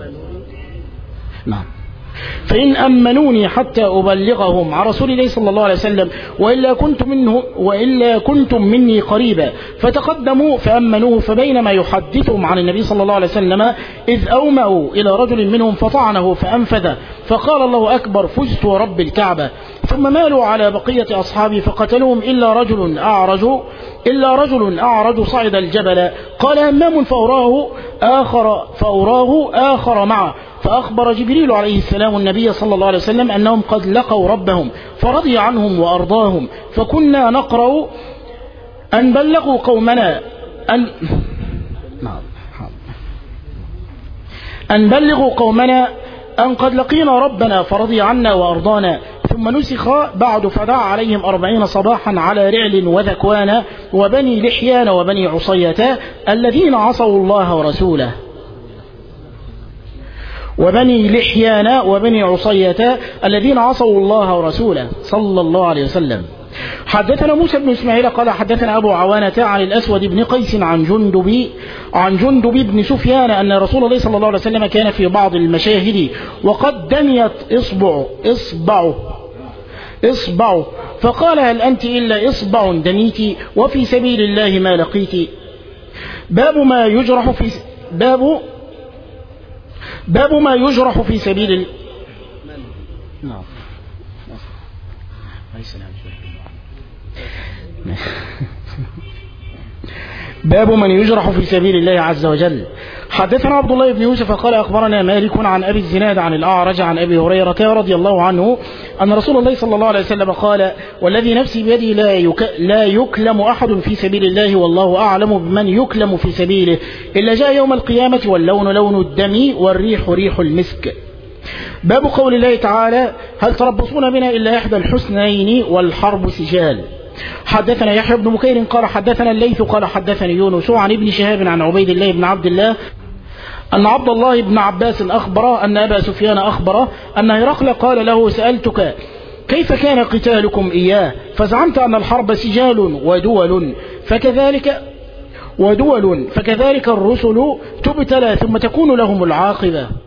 نعم. فإن أمنوني حتى أبلغهم عن رسول الله صلى الله عليه وسلم وإلا كنت منه وإلا كنتم مني قريبا. فتقدموا فأمنوه، فبينما يحدثهم عن النبي صلى الله عليه وسلم إذ أومأوا إلى رجل منهم فطعنه فأنفذ، فقال الله أكبر فزت ورب الكعبة. ثم مالوا على بقية أصحابي فقتلوهم إلا رجل أعرج إلا رجل أعرج صعد الجبل. قال همام فأراه آخر فأراه آخر معه، فأخبر جبريل عليه السلام النبي صلى الله عليه وسلم أنهم قد لقوا ربهم فرضي عنهم وأرضاهم. فكنا نقرأ أن بلغوا قومنا أن أن بلغوا قومنا أن قد لقينا ربنا فرضي عنا وأرضانا. ثم نسخ بعد فدعا عليهم أربعين صباحا على رعل وذكوان وبني لحيان وبني عصية الذين عصوا الله ورسوله وبني لحيان وبني عصية الذين عصوا الله ورسوله صلى الله عليه وسلم. حدثنا موسى بن إسماعيل قال حدثنا أبو عوانة عن الأسود بن قيس عن جندب عن جندب بن سفيان أن رسول الله صلى الله عليه وسلم كان في بعض المشاهد وقد دنيت إصبع إصبعه إصبعه فقال هل أنت إلا إصبع دنيت وفي سبيل الله ما لقيت. باب ما يجرح في باب باب ما يجرح في سبيل ال... نعم باب من يجرح في سبيل الله عز وجل. حدثنا عبد الله بن يوسف قال أخبرنا مالك عن أبي الزناد عن الأعرج عن أبي هريرة رضي الله عنه أن رسول الله صلى الله عليه وسلم قال والذي نفسي بيدي لا, يك... لا يكلم أحد في سبيل الله والله أعلم بمن يكلم في سبيله إلا جاء يوم القيامة واللون لون الدم والريح ريح المسك. باب قول الله تعالى هل تربصون بنا إلا إحدى الحسنين والحرب سجال. حدثنا يحيى بن بكير قال حدثنا الليث قال حدثني يونس عن ابن شهاب عن عبيد الله بن عبد الله أن عبد الله بن عباس أخبره أن أبا سفيان أخبره أن هرقل قال له سألتك كيف كان قتالكم إياه فزعمت أن الحرب سجال ودول فكذلك ودول فكذلك الرسل تبتلى ثم تكون لهم العاقبة.